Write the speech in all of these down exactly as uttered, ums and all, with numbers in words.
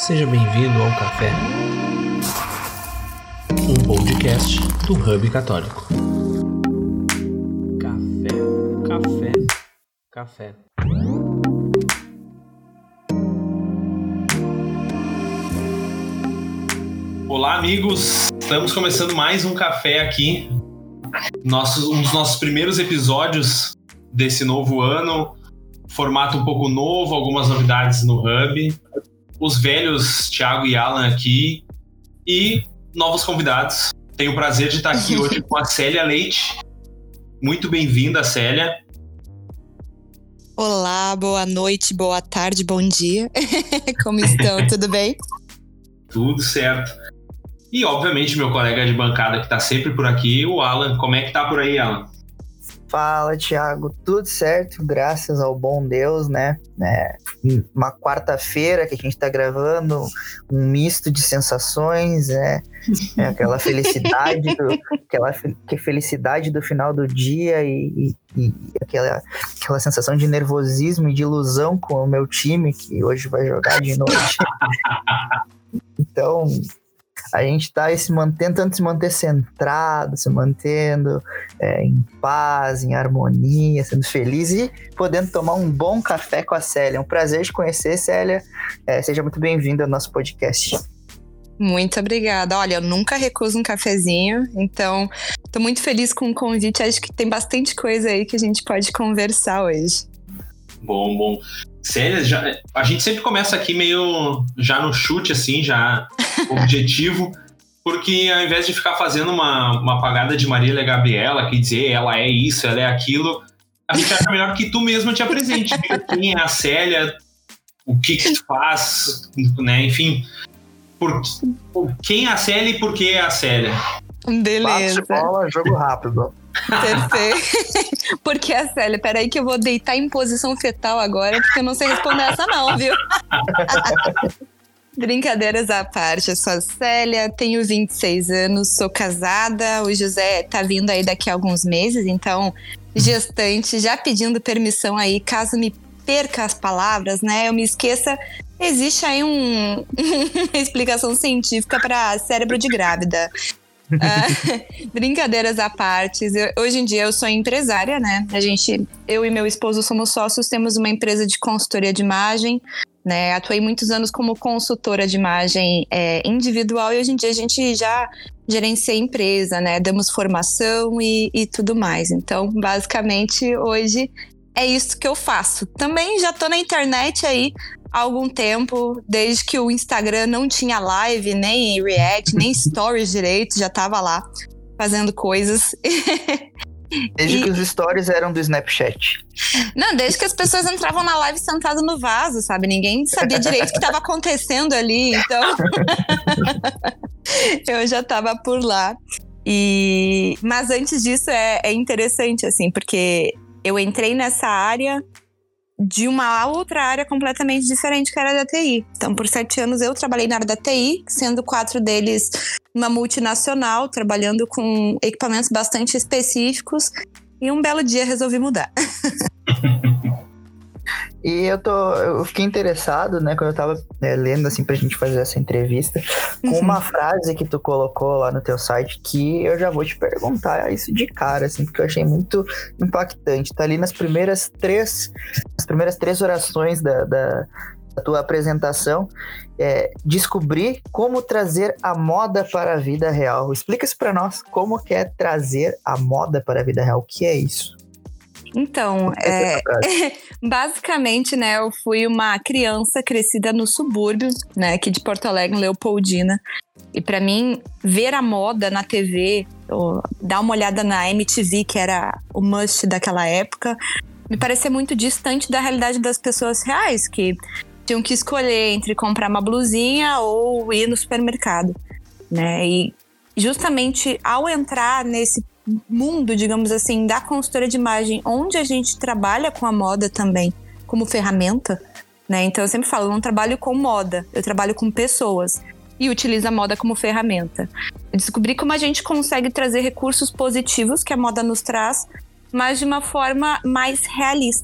Seja bem-vindo ao Café, um podcast do Hub Católico. Café, café, café. Olá, amigos! Estamos começando mais um café aqui. Nossos, um dos nossos primeiros episódios desse novo ano. Formato um pouco novo, algumas novidades no Hub. Os velhos Thiago e Alan aqui. E novos convidados. Tenho o prazer de estar aqui hoje com a Célia Leite. Muito bem-vinda, Célia. Olá, boa noite, boa tarde, bom dia. Como estão? Tudo bem? Tudo certo. E, obviamente, meu colega de bancada que está sempre por aqui, o Alan. Como é que tá por aí, Alan? Fala, Thiago. Tudo certo, graças ao bom Deus, né? É, uma quarta-feira que a gente tá gravando, um misto de sensações, né? É aquela felicidade, do, aquela fe- felicidade do final do dia e, e, e aquela, aquela sensação de nervosismo e de ilusão com o meu time, que hoje vai jogar de noite. Então, a gente está se mantendo, tentando se manter centrado, se mantendo é, em paz, em harmonia, sendo feliz e podendo tomar um bom café com a Célia. É um prazer te conhecer, Célia. É, seja muito bem-vinda ao nosso podcast. Muito obrigada. Olha, eu nunca recuso um cafezinho, então estou muito feliz com o convite. Acho que tem bastante coisa aí que a gente pode conversar hoje. Bom, bom. Célia, já, a gente sempre começa aqui meio já no chute, assim, já objetivo, porque ao invés de ficar fazendo uma, uma apagada de Marília Gabriela, que dizer ela é isso, ela é aquilo, a gente acha melhor que tu mesma te apresente. Quem é a Célia, o que que tu faz, né? Enfim, por, por quem é a Célia e por que é a Célia? Beleza. Bate bola, jogo rápido. Perfeito. Porque a Célia, peraí que eu vou deitar em posição fetal agora, porque eu não sei responder essa não, viu? Brincadeiras à parte, eu sou a Célia, tenho vinte e seis anos, sou casada, o José tá vindo aí daqui a alguns meses, então gestante, já pedindo permissão aí, caso me perca as palavras, né, eu me esqueça, existe aí um, uma explicação científica para cérebro de grávida. Uh, brincadeiras à parte, eu, hoje em dia eu sou empresária, né? A gente, eu e meu esposo somos sócios, temos uma empresa de consultoria de imagem, né? Atuei muitos anos como consultora de imagem é, individual e hoje em dia a gente já gerencia empresa, né? Damos formação e, e tudo mais. Então, basicamente, hoje é isso que eu faço. Também já tô na internet aí há algum tempo, desde que o Instagram não tinha live, nem react, nem stories direito, já tava lá fazendo coisas. Desde e... que os stories eram do Snapchat. Não, desde que as pessoas entravam na live sentado no vaso, sabe? Ninguém sabia direito o que estava acontecendo ali, então eu já tava por lá. E... Mas antes disso é, é interessante, assim, porque eu entrei nessa área de uma outra área completamente diferente, que era da T I. Então, por sete anos eu trabalhei na área da T I, sendo quatro deles numa multinacional, trabalhando com equipamentos bastante específicos, e um belo dia resolvi mudar. E eu, tô, eu fiquei interessado, né, quando eu tava é, lendo, assim, pra gente fazer essa entrevista, com uhum. uma frase que tu colocou lá no teu site, que eu já vou te perguntar isso de cara, assim, porque eu achei muito impactante. Tá ali nas primeiras três, nas primeiras três orações da, da, da tua apresentação, é, descobrir como trazer a moda para a vida real. Explica isso pra nós, como que é trazer a moda para a vida real, o que é isso? Então, é, basicamente, né, eu fui uma criança crescida no subúrbio, né, aqui de Porto Alegre, Leopoldina. E pra mim, ver a moda na T V, ou dar uma olhada na M T V, que era o must daquela época, me parecia muito distante da realidade das pessoas reais, que tinham que escolher entre comprar uma blusinha ou ir no supermercado, né? E justamente ao entrar nesse mundo, digamos assim, da consultoria de imagem, onde a gente trabalha com a moda também como ferramenta, né? Então eu sempre falo, eu não trabalho com moda, eu trabalho com pessoas e utilizo a moda como ferramenta. Eu descobri como a gente consegue trazer recursos positivos que a moda nos traz, mas de uma forma mais realista,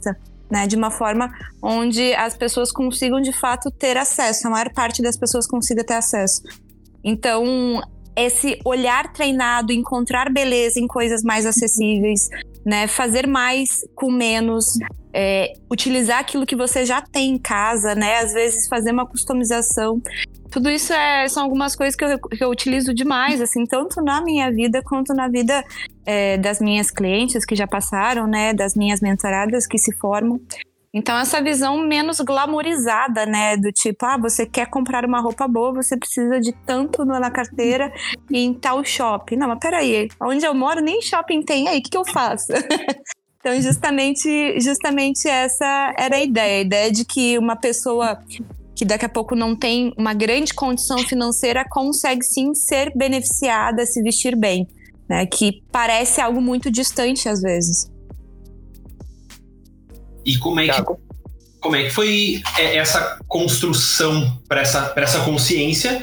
né? De uma forma onde as pessoas consigam, de fato, ter acesso. A maior parte das pessoas consiga ter acesso. Então, esse olhar treinado, encontrar beleza em coisas mais acessíveis, né? Fazer mais com menos, é, utilizar aquilo que você já tem em casa, né? Às vezes fazer uma customização. Tudo isso é, são algumas coisas que eu, que eu utilizo demais, assim, tanto na minha vida quanto na vida é, das minhas clientes que já passaram, né? Das minhas mentoradas que se formam. Então, essa visão menos glamourizada, né? Do tipo, ah, você quer comprar uma roupa boa, você precisa de tanto na carteira e em tal shopping. Não, mas peraí, onde eu moro nem shopping tem, aí, o que, que eu faço? Então, justamente, justamente essa era a ideia. A ideia de que uma pessoa que daqui a pouco não tem uma grande condição financeira consegue sim ser beneficiada, se vestir bem, né? Que parece algo muito distante às vezes. E como é que, como é que foi essa construção para essa, para essa consciência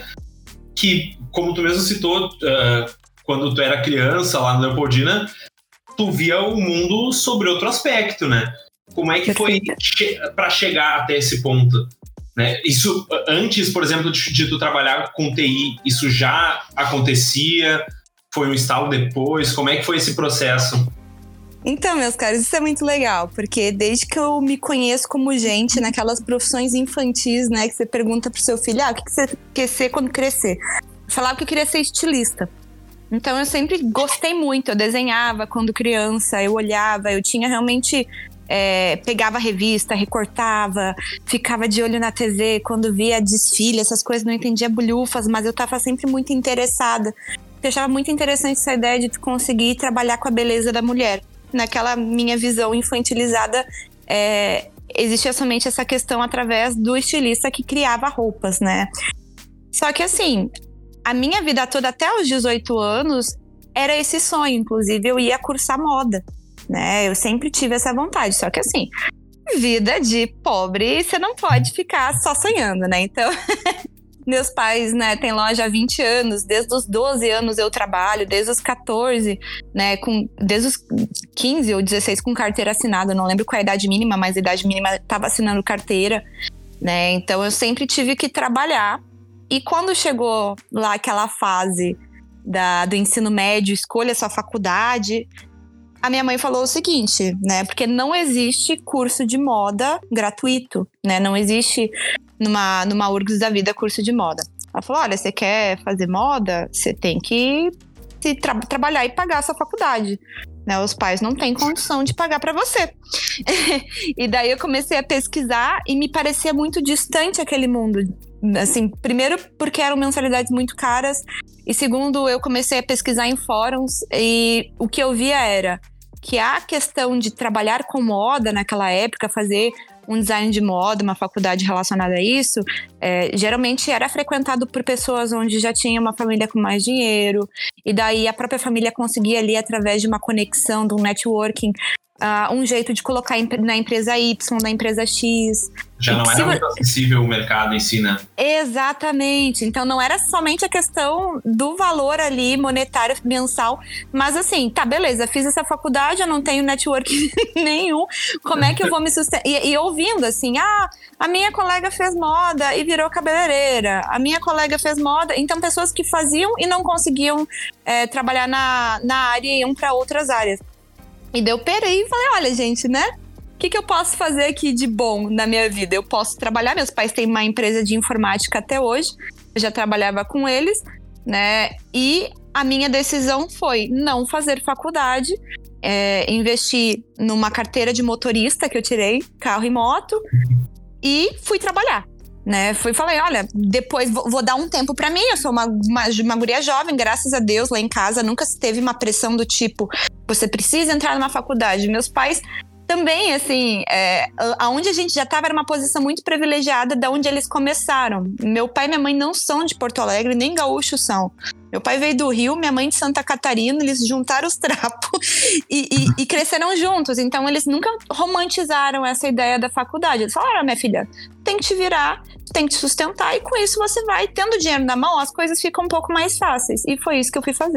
que, como tu mesmo citou, uh, quando tu era criança lá na Leopoldina, tu via o mundo sobre outro aspecto, né? Como é que foi che- para chegar até esse ponto? Né? Isso, antes, por exemplo, de, de tu trabalhar com T I, isso já acontecia? Foi um estalo depois? Como é que foi esse processo? Então, meus caros, isso é muito legal, porque desde que eu me conheço como gente, naquelas profissões infantis, né, que você pergunta pro seu filho, ah, o que você quer ser quando crescer? Eu falava que eu queria ser estilista. Então, eu sempre gostei muito, eu desenhava quando criança, eu olhava, eu tinha realmente... É, pegava a revista, recortava, ficava de olho na T V, quando via desfile, essas coisas, não entendia bolhufas, mas eu tava sempre muito interessada. Eu achava muito interessante essa ideia de conseguir trabalhar com a beleza da mulher. Naquela minha visão infantilizada, é, existia somente essa questão através do estilista que criava roupas, né? Só que assim, a minha vida toda, até os dezoito anos, era esse sonho. Inclusive, eu ia cursar moda, né? Eu sempre tive essa vontade. Só que assim, vida de pobre, você não pode ficar só sonhando, né? Então... Meus pais, né, têm loja há vinte anos, desde os doze anos eu trabalho, desde os catorze, né, com, desde os quinze ou dezesseis com carteira assinada, eu não lembro qual é a idade mínima, mas a idade mínima estava assinando carteira, né, então eu sempre tive que trabalhar. E quando chegou lá aquela fase da, do ensino médio, escolha sua faculdade, a minha mãe falou o seguinte, né, porque não existe curso de moda gratuito, né, não existe... numa, numa U R G S da vida, curso de moda. Ela falou, olha, você quer fazer moda? Você tem que se tra- trabalhar e pagar a sua faculdade. Né? Os pais não têm condição de pagar para você. E daí eu comecei a pesquisar e me parecia muito distante aquele mundo. Assim, primeiro porque eram mensalidades muito caras, e segundo, eu comecei a pesquisar em fóruns e o que eu via era que a questão de trabalhar com moda naquela época, fazer um design de moda, uma faculdade relacionada a isso, é, geralmente era frequentado por pessoas onde já tinha uma família com mais dinheiro, e daí a própria família conseguia ali, através de uma conexão, de um networking, uh, um jeito de colocar na empresa Y, na empresa X. Já não era muito acessível o mercado em si, né? Exatamente. Então não era somente a questão do valor ali monetário mensal, mas assim, tá, beleza, fiz essa faculdade, eu não tenho network nenhum, como é que eu vou me sustentar? E, e ouvindo assim, ah, a minha colega fez moda e virou cabeleireira, a minha colega fez moda, então pessoas que faziam e não conseguiam é, trabalhar na, na área e iam para outras áreas. E daí eu perei e falei, olha gente, né? O que, que eu posso fazer aqui de bom na minha vida? Eu posso trabalhar, meus pais têm uma empresa de informática até hoje, eu já trabalhava com eles, né? E a minha decisão foi não fazer faculdade, é, investir numa carteira de motorista que eu tirei, carro e moto, e fui trabalhar. Né, fui falei, olha, depois vou, vou dar um tempo pra mim, eu sou uma, uma, uma guria jovem, graças a Deus, lá em casa nunca teve uma pressão do tipo, você precisa entrar numa faculdade. Meus pais também, assim, é, aonde a gente já estava era uma posição muito privilegiada da onde eles começaram. Meu pai e minha mãe não são de Porto Alegre, nem gaúchos são. Meu pai veio do Rio, minha mãe de Santa Catarina, eles juntaram os trapos e, e, e cresceram juntos. Então, eles nunca romantizaram essa ideia da faculdade. Eles falaram, minha filha, tem que te virar, tem que te sustentar, e com isso você vai tendo dinheiro na mão, as coisas ficam um pouco mais fáceis. E foi isso que eu fui fazer.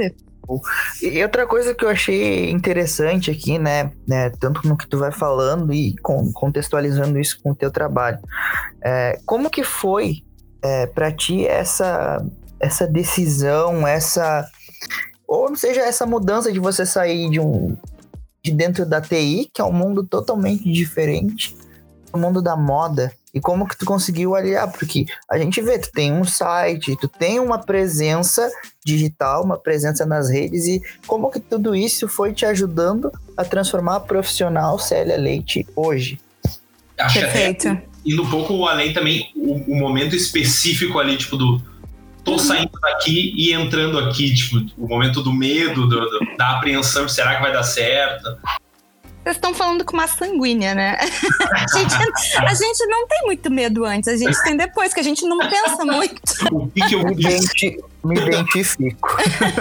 E outra coisa que eu achei interessante aqui, né, né tanto no que tu vai falando e com, contextualizando isso com o teu trabalho, é, como que foi é, para ti essa, essa decisão, essa, ou seja, essa mudança de você sair de, um, de dentro da T I, que é um mundo totalmente diferente, do mundo da moda, e como que tu conseguiu aliar? Porque a gente vê, tu tem um site, tu tem uma presença digital, uma presença nas redes, e como que tudo isso foi te ajudando a transformar a profissional Célia Leite hoje? Acho Perfeito. Que até, indo um pouco além também, o, o momento específico ali, tipo, do tô uhum. saindo daqui e entrando aqui, tipo, o momento do medo, do, do, da apreensão, será que vai dar certo? Vocês estão falando com uma sanguínea, né? A gente, a gente não tem muito medo antes, a gente tem depois, que a gente não pensa muito. O que, que eu me, identi- me identifico.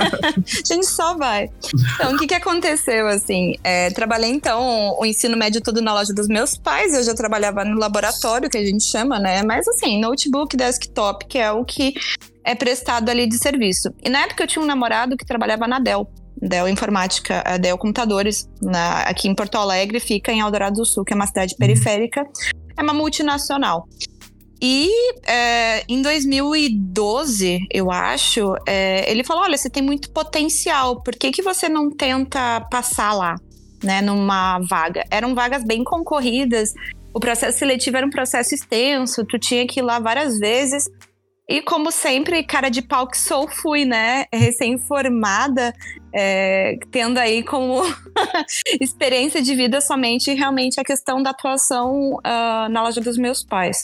A gente só vai. Então, o que, que aconteceu, assim? É, trabalhei, então, o ensino médio todo na loja dos meus pais, eu já trabalhava no laboratório, que a gente chama, né? Mas, assim, notebook, desktop, que é o que é prestado ali de serviço. E na época eu tinha um namorado que trabalhava na Dell. Dell Informática, a Dell Computadores, na, aqui em Porto Alegre, fica em Eldorado do Sul, que é uma cidade periférica, é uma multinacional. E é, em dois mil e doze, eu acho, é, ele falou, olha, você tem muito potencial, por que que você não tenta passar lá, né, numa vaga? Eram vagas bem concorridas, o processo seletivo era um processo extenso, tu tinha que ir lá várias vezes. E como sempre, cara de pau que sou, fui, né, recém-formada, é, tendo aí como experiência de vida somente realmente a questão da atuação uh, na loja dos meus pais.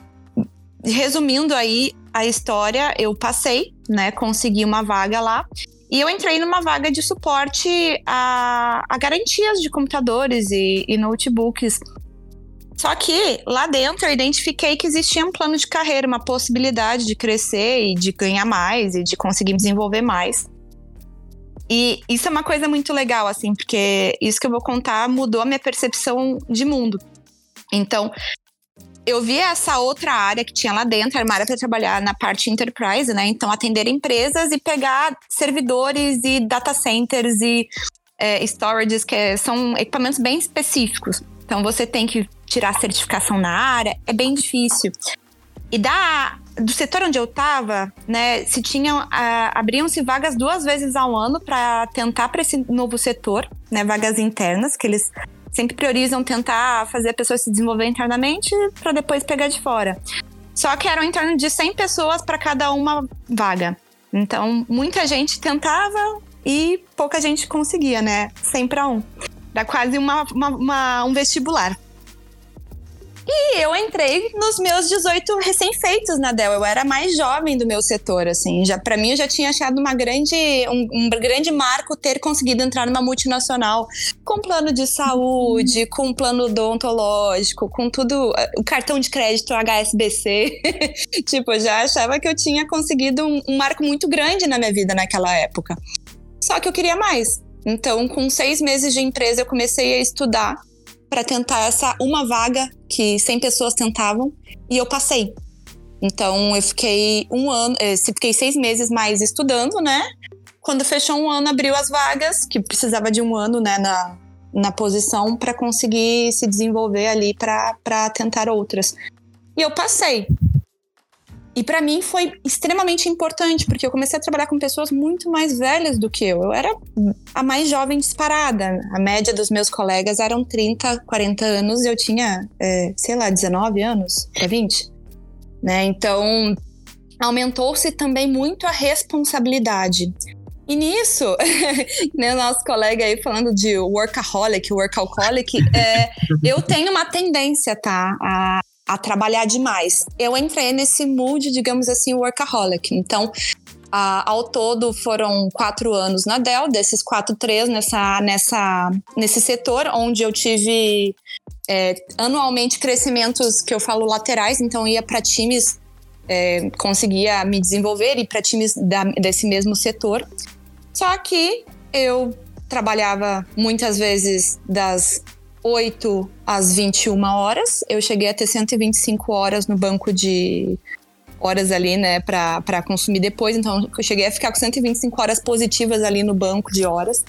Resumindo aí a história, eu passei, né, consegui uma vaga lá, e eu entrei numa vaga de suporte a, a garantias de computadores e, e notebooks. Só que lá dentro eu identifiquei que existia um plano de carreira, uma possibilidade de crescer e de ganhar mais e de conseguir me desenvolver mais. E isso é uma coisa muito legal, assim, porque isso que eu vou contar mudou a minha percepção de mundo. Então, eu vi essa outra área que tinha lá dentro, era uma área para trabalhar na parte enterprise, né? Então, atender empresas e pegar servidores e data centers e é, storages, que são equipamentos bem específicos. Então, você tem que tirar certificação na área, é bem difícil. E da, do setor onde eu estava, né, se tinham, a, abriam-se vagas duas vezes ao ano para tentar para esse novo setor, né, vagas internas, que eles sempre priorizam tentar fazer a pessoa se desenvolver internamente para depois pegar de fora. Só que eram em torno de cem pessoas para cada uma vaga. Então, muita gente tentava e pouca gente conseguia, né, cem para um. Era quase uma, uma, uma, um vestibular. E eu entrei nos meus dezoito recém-feitos na Dell. Eu era mais jovem do meu setor, assim. Já, pra mim, eu já tinha achado uma grande, um, um grande marco ter conseguido entrar numa multinacional com plano de saúde, com plano odontológico, com tudo, o cartão de crédito H S B C. Tipo, eu já achava que eu tinha conseguido um, um marco muito grande na minha vida naquela época. Só que eu queria mais. Então, com seis meses de empresa, eu comecei a estudar para tentar essa uma vaga que cem pessoas tentavam, e eu passei. Então, eu fiquei um ano, fiquei seis meses mais estudando, né? Quando fechou um ano, abriu as vagas, que precisava de um ano, né, na, na posição para conseguir se desenvolver ali para tentar outras. E eu passei. E para mim foi extremamente importante, porque eu comecei a trabalhar com pessoas muito mais velhas do que eu. Eu era a mais jovem disparada. A média dos meus colegas eram trinta, quarenta anos, e eu tinha, é, sei lá, dezenove anos para vinte. Né? Então, aumentou-se também muito a responsabilidade. E nisso, né, nosso colega aí falando de workaholic, workaholic, é, eu tenho uma tendência, tá, a a trabalhar demais. Eu entrei nesse mood, digamos assim, workaholic. Então, a, ao todo foram quatro anos na Dell, desses quatro, três nessa, nessa, nesse setor, onde eu tive é, anualmente crescimentos que eu falo laterais, então ia para times, é, conseguia me desenvolver e para times da, desse mesmo setor. Só que eu trabalhava muitas vezes das oito às vinte e uma horas. Eu cheguei a ter cento e vinte e cinco horas no banco de horas ali, né, pra, pra consumir depois. Então, eu cheguei a ficar com cento e vinte e cinco horas positivas ali no banco de horas.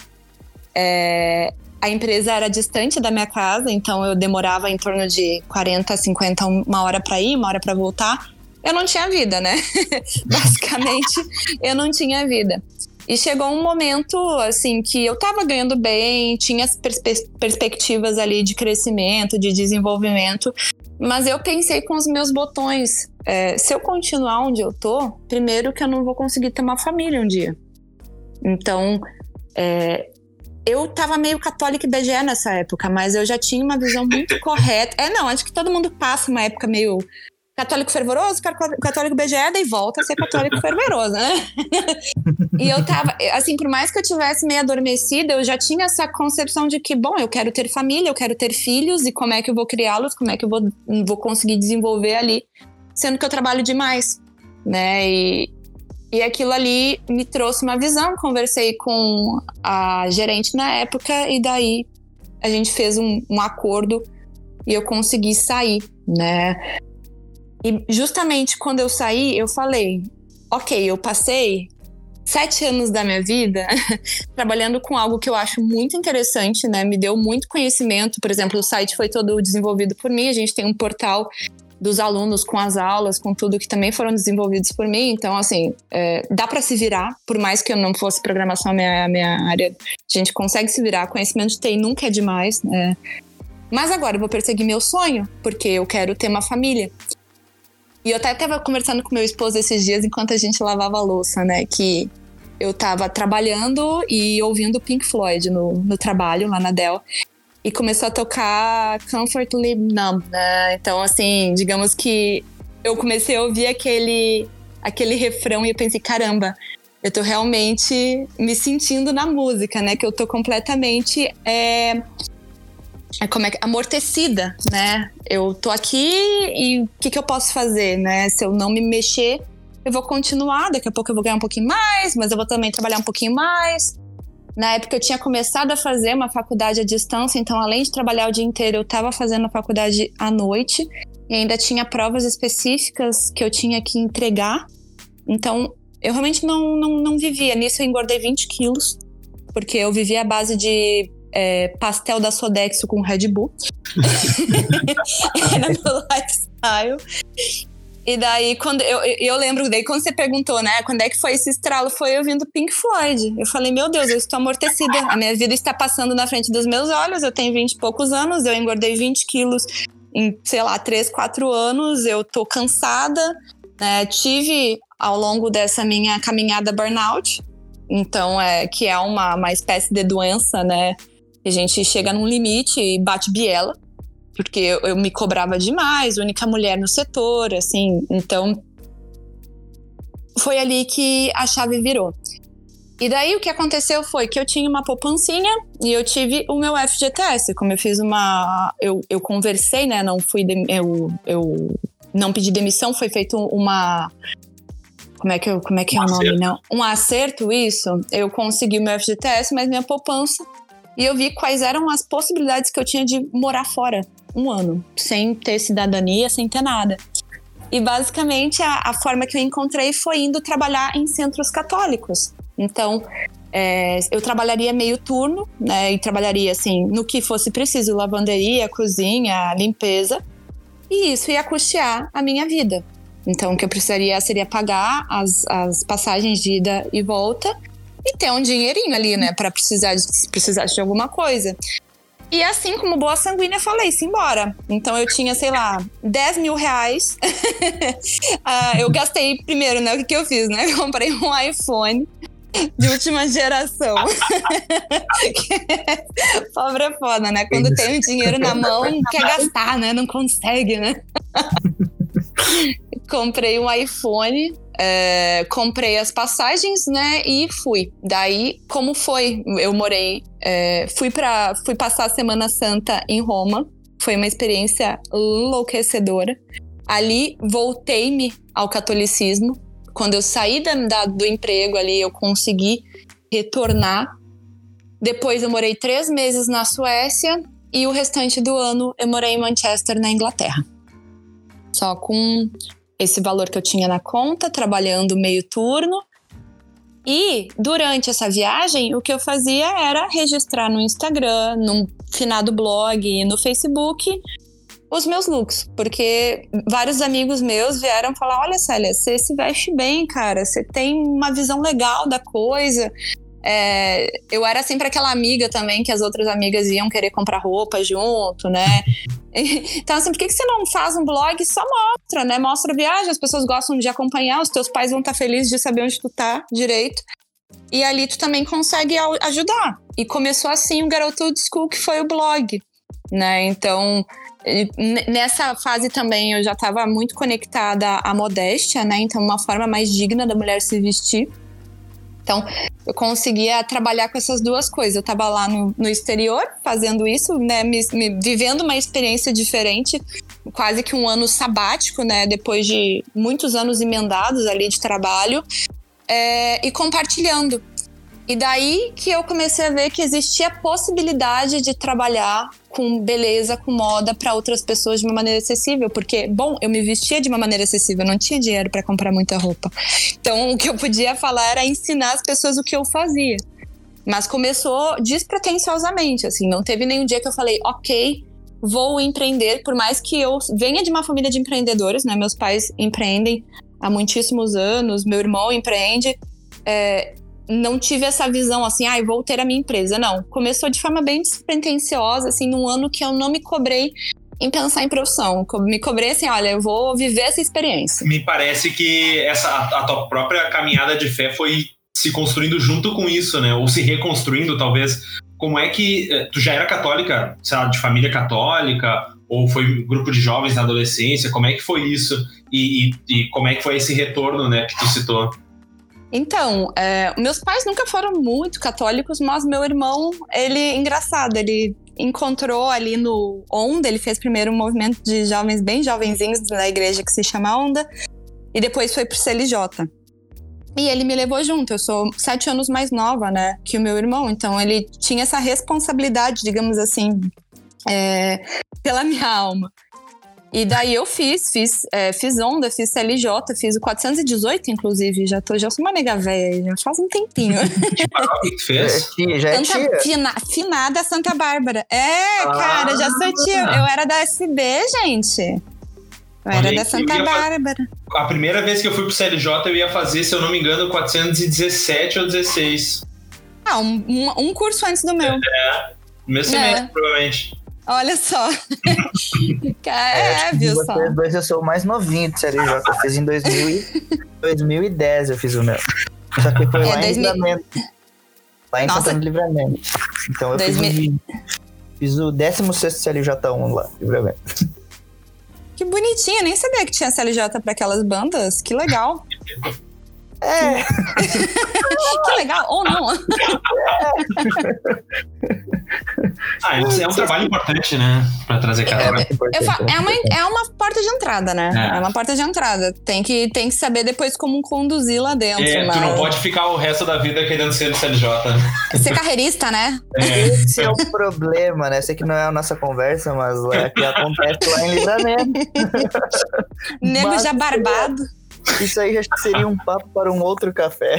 É, a empresa era distante da minha casa, então eu demorava em torno de quarenta, cinquenta, uma hora pra ir, uma hora pra voltar. Eu não tinha vida, né? Basicamente, eu não tinha vida. E chegou um momento, assim, que eu tava ganhando bem, tinha as perspe- perspectivas ali de crescimento, de desenvolvimento, mas eu pensei com os meus botões, é, se eu continuar onde eu tô, primeiro que eu não vou conseguir ter uma família um dia. Então, é, eu tava meio católica e B G E nessa época, mas eu já tinha uma visão muito correta. É, não, acho que todo mundo passa uma época meio católico fervoroso, católico B G E, daí volta a ser católico fervoroso, né? E eu tava, assim, por mais que eu tivesse meio adormecida, eu já tinha essa concepção de que, bom, eu quero ter família, eu quero ter filhos, e como é que eu vou criá-los, como é que eu vou, vou conseguir desenvolver ali, sendo que eu trabalho demais, né? E, e aquilo ali me trouxe uma visão, conversei com a gerente na época, e daí a gente fez um, um acordo e eu consegui sair, né? E justamente quando eu saí, eu falei, ok, eu passei sete anos da minha vida trabalhando com algo que eu acho muito interessante, né? Me deu muito conhecimento. Por exemplo, o site foi todo desenvolvido por mim. A gente tem um portal dos alunos com as aulas, com tudo que também foram desenvolvidos por mim. Então, assim, é, dá para se virar. Por mais que eu não fosse programação, a minha, a minha área, a gente consegue se virar. Conhecimento de T I nunca é demais, né? Mas agora eu vou perseguir meu sonho, porque eu quero ter uma família. E eu até estava conversando com meu esposo esses dias enquanto a gente lavava a louça, né? Que eu estava trabalhando e ouvindo Pink Floyd no, no trabalho, lá na Dell. E começou a tocar Comfortably Numb, né? Então, assim, digamos que eu comecei a ouvir aquele, aquele refrão e eu pensei, caramba, eu tô realmente me sentindo na música, né? Que eu tô completamente... É, É como é que, amortecida, né? Eu tô aqui e o que, que eu posso fazer, né? Se eu não me mexer, eu vou continuar. Daqui a pouco eu vou ganhar um pouquinho mais, mas eu vou também trabalhar um pouquinho mais. Na época eu tinha começado a fazer uma faculdade à distância, então além de trabalhar o dia inteiro, eu tava fazendo a faculdade à noite e ainda tinha provas específicas que eu tinha que entregar. Então eu realmente não, não, não vivia. Nisso eu engordei vinte quilos, porque eu vivia à base de É, pastel da Sodexo com Red Bull. Era meu lifestyle. E daí, quando eu, eu lembro, daí quando você perguntou, né, quando é que foi esse estralo? Foi ouvindo Pink Floyd. Eu falei, meu Deus, eu estou amortecida. A minha vida está passando na frente dos meus olhos. Eu tenho vinte e poucos anos, eu engordei vinte quilos em, sei lá, três, quatro anos. Eu tô cansada, né? Tive, ao longo dessa minha caminhada, burnout. Então, é, que é uma, uma espécie de doença, né? A gente chega num limite e bate biela, porque eu, eu me cobrava demais, única mulher no setor, assim. Então, foi ali que a chave virou. E daí, o que aconteceu foi que eu tinha uma poupancinha e eu tive o meu F G T S. Como eu fiz uma... Eu, eu conversei, né? Não fui... De, eu, eu não pedi demissão, foi feito uma... Como é que, eu, como é, que um é o nome? Acerto. Não? Um acerto, isso. Eu consegui o meu F G T S, mas minha poupança... E eu vi quais eram as possibilidades que eu tinha de morar fora um ano, sem ter cidadania, sem ter nada. E basicamente a, a forma que eu encontrei foi indo trabalhar em centros católicos. Então, é, eu trabalharia meio turno, né? E trabalharia assim, no que fosse preciso, lavanderia, cozinha, limpeza. E isso ia custear a minha vida. Então, o que eu precisaria seria pagar as, as passagens de ida e volta e ter um dinheirinho ali, né, pra precisar de, precisar de alguma coisa. E assim, como boa sanguínea, eu falei, simbora. Então eu tinha, sei lá, dez mil reais. uh, eu gastei primeiro, né, o que, que eu fiz, né? Eu comprei um iPhone de última geração. Pobre é foda, né? Quando tem o dinheiro na mão, quer gastar, né? Não consegue, né? Comprei um iPhone, é, comprei as passagens, né, e fui. Daí, como foi? Eu morei, é, fui, pra, fui passar a Semana Santa em Roma. Foi uma experiência enlouquecedora. Ali, voltei-me ao catolicismo. Quando eu saí da, da, do emprego ali, eu consegui retornar. Depois, eu morei três meses na Suécia e o restante do ano eu morei em Manchester, na Inglaterra. Só com esse valor que eu tinha na conta, trabalhando meio turno. E durante essa viagem, o que eu fazia era registrar no Instagram, no finado blog e no Facebook os meus looks. Porque vários amigos meus vieram falar, olha, Célia, você se veste bem, cara, você tem uma visão legal da coisa. É, eu era sempre aquela amiga também que as outras amigas iam querer comprar roupa junto, né? Então, assim, por que, que você não faz um blog e só mostra, né? Mostra a viagem, as pessoas gostam de acompanhar, os teus pais vão estar felizes de saber onde tu tá direito. E ali tu também consegue ajudar. E começou assim o Garoto Old School, que foi o blog, né? Então, nessa fase também eu já estava muito conectada à modéstia, né? Então, uma forma mais digna da mulher se vestir. Então, eu conseguia trabalhar com essas duas coisas. Eu estava lá no, no exterior fazendo isso, né, me, me, vivendo uma experiência diferente, quase que um ano sabático, né, depois de muitos anos emendados ali de trabalho, é, e compartilhando. E daí que eu comecei a ver que existia a possibilidade de trabalhar com beleza, com moda para outras pessoas de uma maneira acessível, porque, bom, eu me vestia de uma maneira acessível, eu não tinha dinheiro para comprar muita roupa. Então, o que eu podia falar era ensinar as pessoas o que eu fazia. Mas começou despretensiosamente, assim, não teve nenhum dia que eu falei, ok, vou empreender, por mais que eu venha de uma família de empreendedores, né? Meus pais empreendem há muitíssimos anos, meu irmão empreende, é, não tive essa visão assim, ah, vou ter a minha empresa. Não, começou de forma bem despretensiosa, assim, num ano que eu não me cobrei em pensar em profissão. Me cobrei assim, olha, eu vou viver essa experiência. Me parece que essa, a, a tua própria caminhada de fé foi se construindo junto com isso, né? Ou se reconstruindo, talvez. Como é que... Tu já era católica, sei lá, de família católica? Ou foi um grupo de jovens na adolescência? Como é que foi isso? E, e, e como é que foi esse retorno, né, que tu citou? Então, é, meus pais nunca foram muito católicos, mas meu irmão, ele, engraçado, ele encontrou ali no Onda, ele fez primeiro um movimento de jovens bem jovenzinhos na igreja que se chama Onda, e depois foi pro C L J. E ele me levou junto, eu sou sete anos mais nova, né, que o meu irmão, então ele tinha essa responsabilidade, digamos assim, é, pela minha alma. E daí eu fiz, fiz, é, fiz Onda, fiz C L J, fiz o quatrocentos e dezoito, inclusive. Já, tô, já sou uma nega velha, já faz um tempinho. O que tu fez? É, já é Santa, tia. fina, finada Santa Bárbara. É, ah, cara, já sou tia. Eu era da S B, gente. Eu era da Santa Bárbara. A primeira vez que eu fui pro C L J, eu ia fazer, se eu não me engano, quatrocentos e dezessete ou dezesseis. Ah, um, um, um curso antes do meu. É, no meu semestre, é. provavelmente. Olha só. É, é viu só. Vocês dois, eu sou o mais novinho do C L J. Eu fiz em dois mil e dez, eu fiz o meu. Só que foi é, lá dois mil... em Livramento. Lá em Santana do Livramento. Então eu dois fiz, mil... o, fiz o décimo sexto C L J um lá, Livramento. Que bonitinho, nem sabia que tinha C L J pra aquelas bandas. Que legal. É. Que legal, ou não. Ah, é um trabalho importante, né? Pra trazer cada é, é, uma, é uma porta de entrada, né? É. é uma porta de entrada. Tem que, tem que saber depois como conduzir lá dentro. É, mas... Tu não pode ficar o resto da vida querendo ser do C L J. Ser carreirista, né? É. Esse é o problema, né? Sei que não é a nossa conversa, mas é que acontece lá em Livramento. Nego mas, já barbado. Isso aí já seria um papo para um outro café.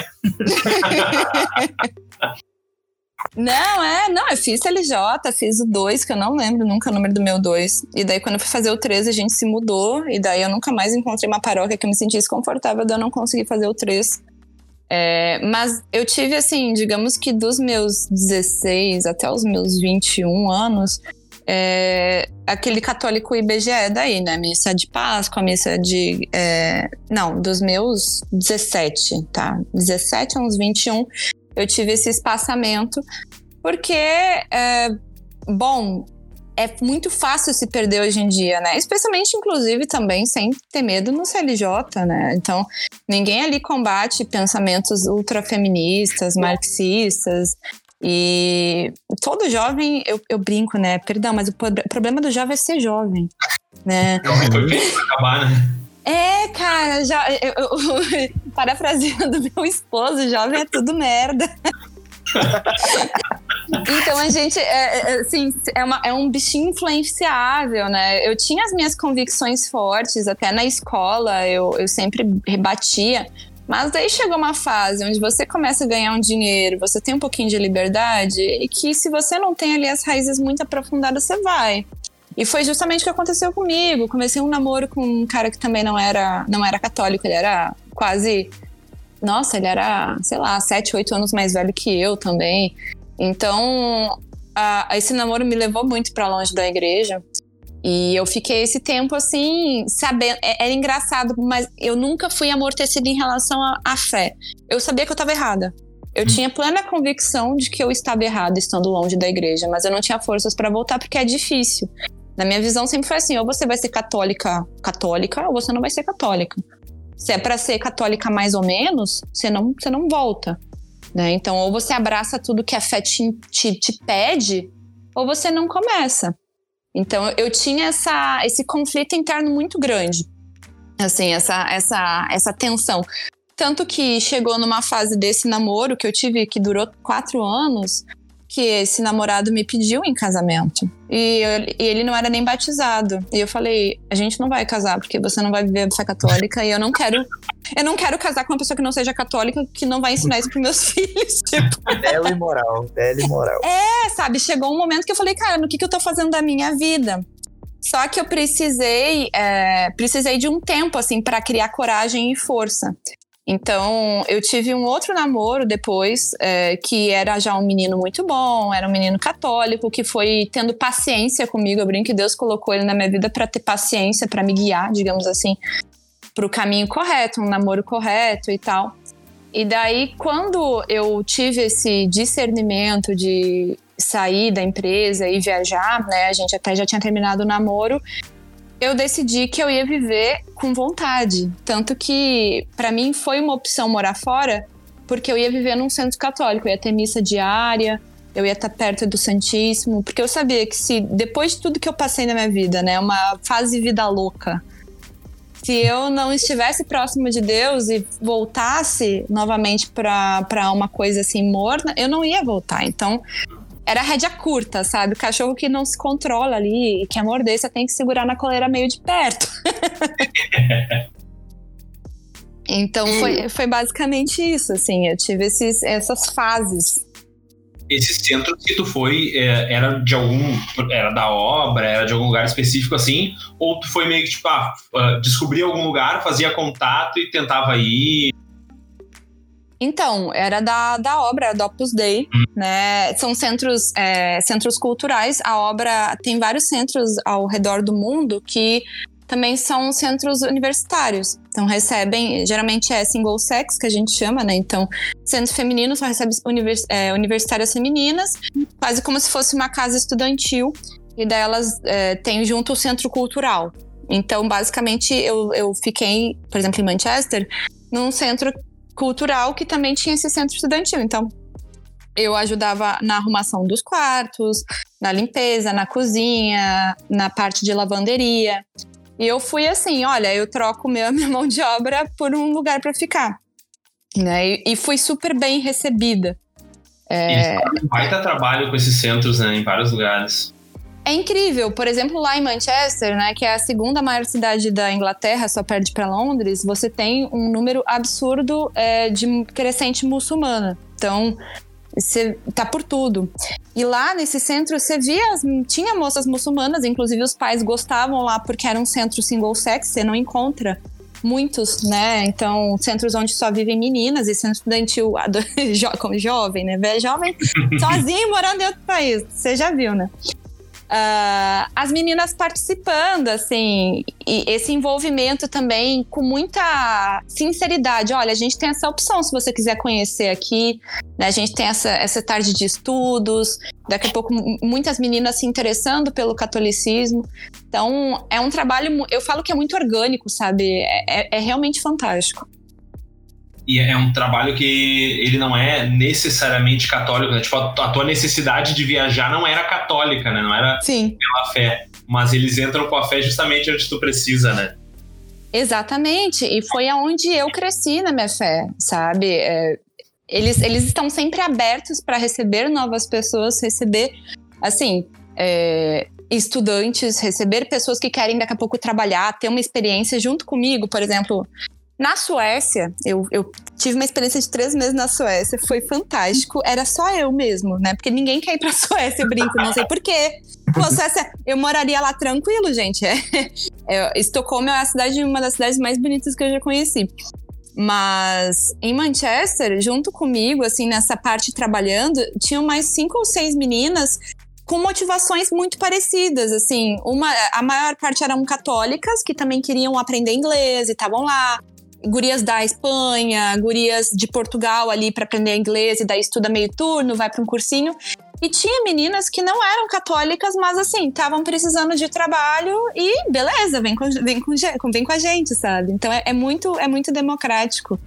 Não, é, não, eu fiz C L J, fiz o dois, que eu não lembro nunca o número do meu dois. E daí quando eu fui fazer o três, a gente se mudou, e daí eu nunca mais encontrei uma paróquia que eu me sentisse confortável de eu não conseguir fazer o três. É, mas eu tive, assim, digamos que dos meus dezesseis até os meus vinte e um anos, é, aquele católico I B G E daí, né? Missa de Páscoa, missa de... É, não, dos meus dezessete, tá? dezessete a uns vinte e um, eu tive esse espaçamento, porque, é, bom, é muito fácil se perder hoje em dia, né? Especialmente, inclusive, também sem ter medo no C L J, né? Então, ninguém ali combate pensamentos ultrafeministas, marxistas. E todo jovem, eu, eu brinco, né? Perdão, mas o problema do jovem é ser jovem, né? Jovem foi feito pra acabar, né? É, cara, já, eu, eu, parafraseando meu esposo, jovem é tudo merda. Então a gente, é, é, assim, é, uma, é um bichinho influenciável, né? Eu tinha as minhas convicções fortes, até na escola eu, eu sempre rebatia. Mas daí chegou uma fase onde você começa a ganhar um dinheiro, você tem um pouquinho de liberdade, e que se você não tem ali as raízes muito aprofundadas, você vai. E foi justamente o que aconteceu comigo. Comecei um namoro com um cara que também não era, não era católico, ele era quase... Nossa, ele era, sei lá, sete, oito anos mais velho que eu também. Então, a, esse namoro me levou muito pra longe da igreja. E eu fiquei esse tempo assim, sabendo... Era engraçado, mas eu nunca fui amortecida em relação à, à fé. Eu sabia que eu estava errada. Eu hum. tinha plena convicção de que eu estava errada estando longe da igreja, mas eu não tinha forças para voltar porque é difícil. Na minha visão sempre foi assim, ou você vai ser católica, católica, ou você não vai ser católica. Se é para ser católica mais ou menos, você não, você não volta. Né? Então, ou você abraça tudo que a fé te, te, te pede, ou você não começa. Então, eu tinha essa, esse conflito interno muito grande. Assim, essa, essa, essa tensão. Tanto que chegou numa fase desse namoro que eu tive, que durou quatro anos, que esse namorado me pediu em casamento. E, eu, e ele não era nem batizado. E eu falei, a gente não vai casar, porque você não vai viver a fé católica e eu não quero... Eu não quero casar com uma pessoa que não seja católica, que não vai ensinar isso pros meus filhos. Tipo. Bela e moral, bela e moral. É, sabe? Chegou um momento que eu falei, cara, no que, que eu tô fazendo da minha vida? Só que eu precisei, é, precisei de um tempo, assim, pra criar coragem e força. Então, eu tive um outro namoro depois, é, que era já um menino muito bom, era um menino católico, que foi tendo paciência comigo. Eu brinco que Deus colocou ele na minha vida pra ter paciência, pra me guiar, digamos assim, pro caminho correto, um namoro correto e tal. E daí, quando eu tive esse discernimento de sair da empresa e viajar, né, a gente até já tinha terminado o namoro, eu decidi que eu ia viver com vontade. Tanto que, pra mim, foi uma opção morar fora, porque eu ia viver num centro católico, eu ia ter missa diária, eu ia estar perto do Santíssimo, porque eu sabia que se, depois de tudo que eu passei na minha vida, né, uma fase vida louca, se eu não estivesse próximo de Deus e voltasse novamente pra, pra uma coisa assim morna, eu não ia voltar. Então, era rédea curta, sabe? O cachorro que não se controla ali e quer morder, você tem que segurar na coleira meio de perto. Então, foi, foi basicamente isso, assim. Eu tive esses, essas fases. Esse centro que tu foi, é, era de algum... Era da obra, era de algum lugar específico, assim? Ou tu foi meio que, tipo, ah, descobria algum lugar, fazia contato e tentava ir... Então, era da, da obra, do Opus Dei, hum. né? São centros, é, centros culturais. A obra tem vários centros ao redor do mundo que também são centros universitários. Então, recebem, geralmente é single sex, que a gente chama, né? Então, centro feminino só recebe univers, é, universitárias femininas, quase como se fosse uma casa estudantil. E daí elas é, têm junto o centro cultural. Então, basicamente, eu, eu fiquei, por exemplo, em Manchester, num centro cultural que também tinha esse centro estudantil. Então, eu ajudava na arrumação dos quartos, na limpeza, na cozinha, na parte de lavanderia. E eu fui assim, olha, eu troco meu, minha mão de obra por um lugar para ficar. Né? E, e fui super bem recebida. É... E vai dar trabalho com esses centros, né, em vários lugares. É incrível. Por exemplo, lá em Manchester, né, que é a segunda maior cidade da Inglaterra, só perde para Londres, você tem um número absurdo é, de crescente muçulmana. Então, você tá por tudo. E lá nesse centro, você via, as, tinha moças muçulmanas, inclusive os pais gostavam lá porque era um centro single sex, você não encontra muitos, né? Então, centros onde só vivem meninas e centro estudantil como jovem, né? Velho jovem, sozinho, morando em outro país. Você já viu, né? Uh, as meninas participando, assim, e esse envolvimento também com muita sinceridade. Olha, a gente tem essa opção se você quiser conhecer aqui, né? A gente tem essa, essa tarde de estudos, daqui a pouco muitas meninas se interessando pelo catolicismo. Então, é um trabalho, eu falo que é muito orgânico, sabe? É, é, é realmente fantástico. E é um trabalho que ele não é necessariamente católico, né? Tipo, a tua necessidade de viajar não era católica, né? Não era Sim. pela fé. Mas eles entram com a fé justamente onde tu precisa, né? Exatamente. E foi aonde eu cresci na minha fé, sabe? É, eles, eles estão sempre abertos para receber novas pessoas, receber, assim, é, estudantes, receber pessoas que querem daqui a pouco trabalhar, ter uma experiência junto comigo, por exemplo. Na Suécia, eu, eu tive uma experiência de três meses na Suécia, foi fantástico, era só eu mesmo, né? Porque ninguém quer ir pra Suécia, eu brinco, não sei por quê. Pô, Suécia, eu moraria lá tranquilo, gente. É, é, Estocolmo é a cidade, uma das cidades mais bonitas que eu já conheci. Mas em Manchester, junto comigo, assim, nessa parte trabalhando, tinham mais cinco ou seis meninas com motivações muito parecidas, assim. Uma, a maior parte eram católicas, que também queriam aprender inglês e estavam lá. Gurias da Espanha, gurias de Portugal ali para aprender inglês e daí estuda meio turno, vai para um cursinho. E tinha meninas que não eram católicas, mas assim, estavam precisando de trabalho e beleza, vem com, vem com, vem com a gente, sabe? Então é, é, muito, é muito democrático.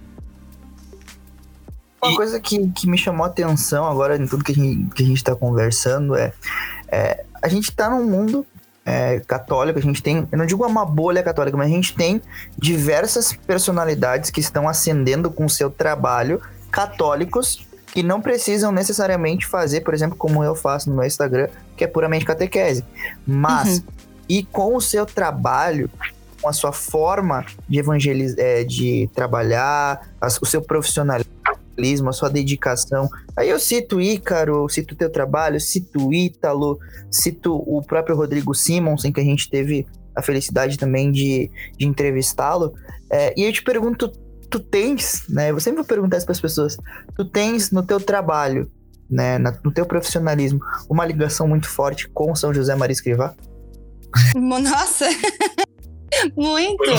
Uma coisa que, que me chamou a atenção agora em tudo que a gente, que a gente tá conversando é, é a gente tá num mundo É, católico, a gente tem, eu não digo uma bolha católica, mas a gente tem diversas personalidades que estão ascendendo com o seu trabalho, católicos, que não precisam necessariamente fazer, por exemplo, como eu faço no meu Instagram, que é puramente catequese, mas, uhum. e com o seu trabalho, com a sua forma de evangelizar, é, de trabalhar, a, o seu profissionalismo, a sua dedicação. Aí eu cito Ícaro, cito o teu trabalho, cito Ítalo, cito o próprio Rodrigo Simonsen, que a gente teve a felicidade também de, de entrevistá-lo. É, e eu te pergunto, tu tens, né? Eu sempre vou perguntar isso para as pessoas, tu tens no teu trabalho, né, na, no teu profissionalismo, uma ligação muito forte com São José Maria Escrivá? Nossa! Muito!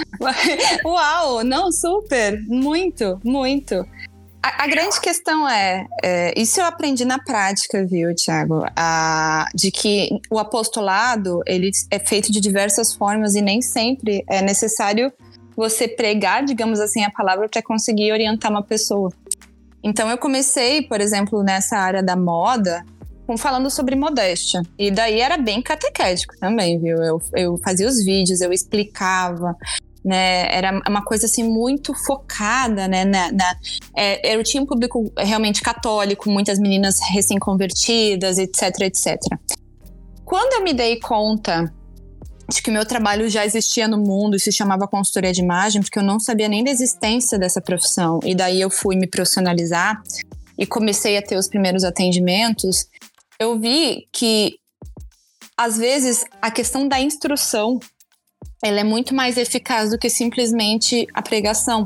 Uau! Não, super! Muito, muito! A, a grande questão é, é, isso eu aprendi na prática, viu, Thiago? A, de que o apostolado, ele é feito de diversas formas e nem sempre é necessário você pregar, digamos assim, a palavra para conseguir orientar uma pessoa. Então eu comecei, por exemplo, nessa área da moda, falando sobre modéstia. E daí era bem catequético também, viu? Eu, eu fazia os vídeos, eu explicava, né? Era uma coisa assim muito focada, né? Na, na, é, eu tinha um público realmente católico, muitas meninas recém-convertidas, etc, etcétera. Quando eu me dei conta de que o meu trabalho já existia no mundo e se chamava consultoria de imagem, porque eu não sabia nem da existência dessa profissão, e daí eu fui me profissionalizar e comecei a ter os primeiros atendimentos, eu vi que, às vezes, a questão da instrução, ela é muito mais eficaz do que simplesmente a pregação.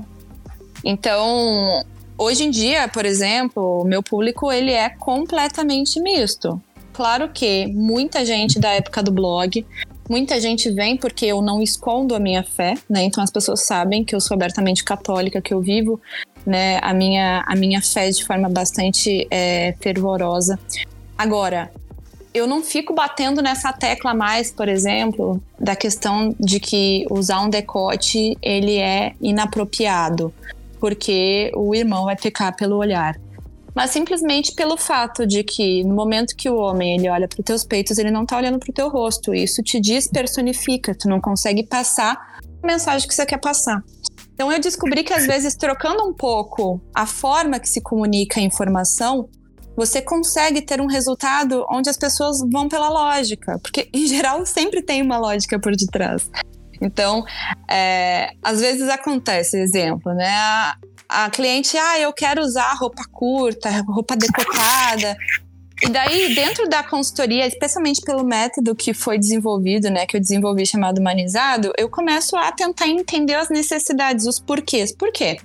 Então, hoje em dia, por exemplo, o meu público, ele é completamente misto. Claro que muita gente da época do blog, muita gente vem porque eu não escondo a minha fé, né? Então as pessoas sabem que eu sou abertamente católica, que eu vivo, né, a minha, a minha fé de forma bastante é, fervorosa. Agora, eu não fico batendo nessa tecla mais, por exemplo, da questão de que usar um decote, ele é inapropriado, porque o irmão vai pecar pelo olhar. Mas simplesmente pelo fato de que no momento que o homem ele olha para os teus peitos, ele não está olhando para o teu rosto. Isso te despersonifica, tu não consegue passar a mensagem que você quer passar. Então eu descobri que às vezes trocando um pouco a forma que se comunica a informação, você consegue ter um resultado onde as pessoas vão pela lógica, porque em geral sempre tem uma lógica por detrás. Então, é, às vezes acontece, exemplo, né? A, a cliente, ah, eu quero usar roupa curta, roupa decotada. E daí, dentro da consultoria, especialmente pelo método que foi desenvolvido, né, que eu desenvolvi chamado Humanizado, eu começo a tentar entender as necessidades, os porquês. Por quê?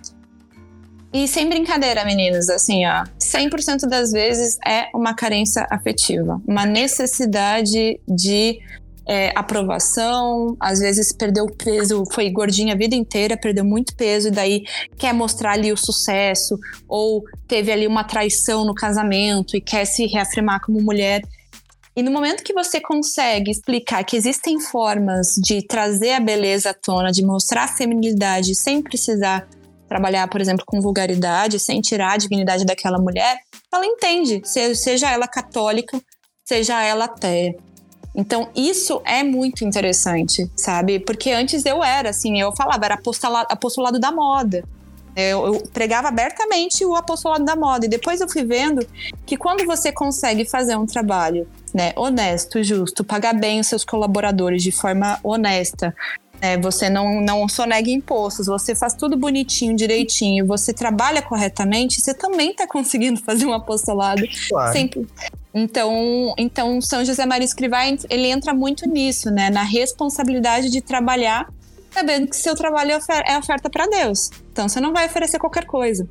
E sem brincadeira, meninos, assim, ó, cem por cento das vezes é uma carência afetiva, uma necessidade de é, aprovação, às vezes perdeu peso, foi gordinha a vida inteira, perdeu muito peso e daí quer mostrar ali o sucesso, ou teve ali uma traição no casamento e quer se reafirmar como mulher. E no momento que você consegue explicar que existem formas de trazer a beleza à tona, de mostrar a feminilidade sem precisar trabalhar, por exemplo, com vulgaridade, sem tirar a dignidade daquela mulher, ela entende, seja ela católica, seja ela ateia. Então, isso é muito interessante, sabe? Porque antes eu era, assim, eu falava, era apostolado, apostolado da moda. Eu, eu pregava abertamente o apostolado da moda. E depois eu fui vendo que quando você consegue fazer um trabalho, né, honesto, justo, pagar bem os seus colaboradores de forma honesta, né, você não, não sonega impostos, você faz tudo bonitinho, direitinho, você trabalha corretamente, você também está conseguindo fazer um apostolado. Claro. Sempre. Então, então, São José Maria Escrivá, ele entra muito nisso, né, na responsabilidade de trabalhar sabendo que seu trabalho é oferta para Deus. Então você não vai oferecer qualquer coisa.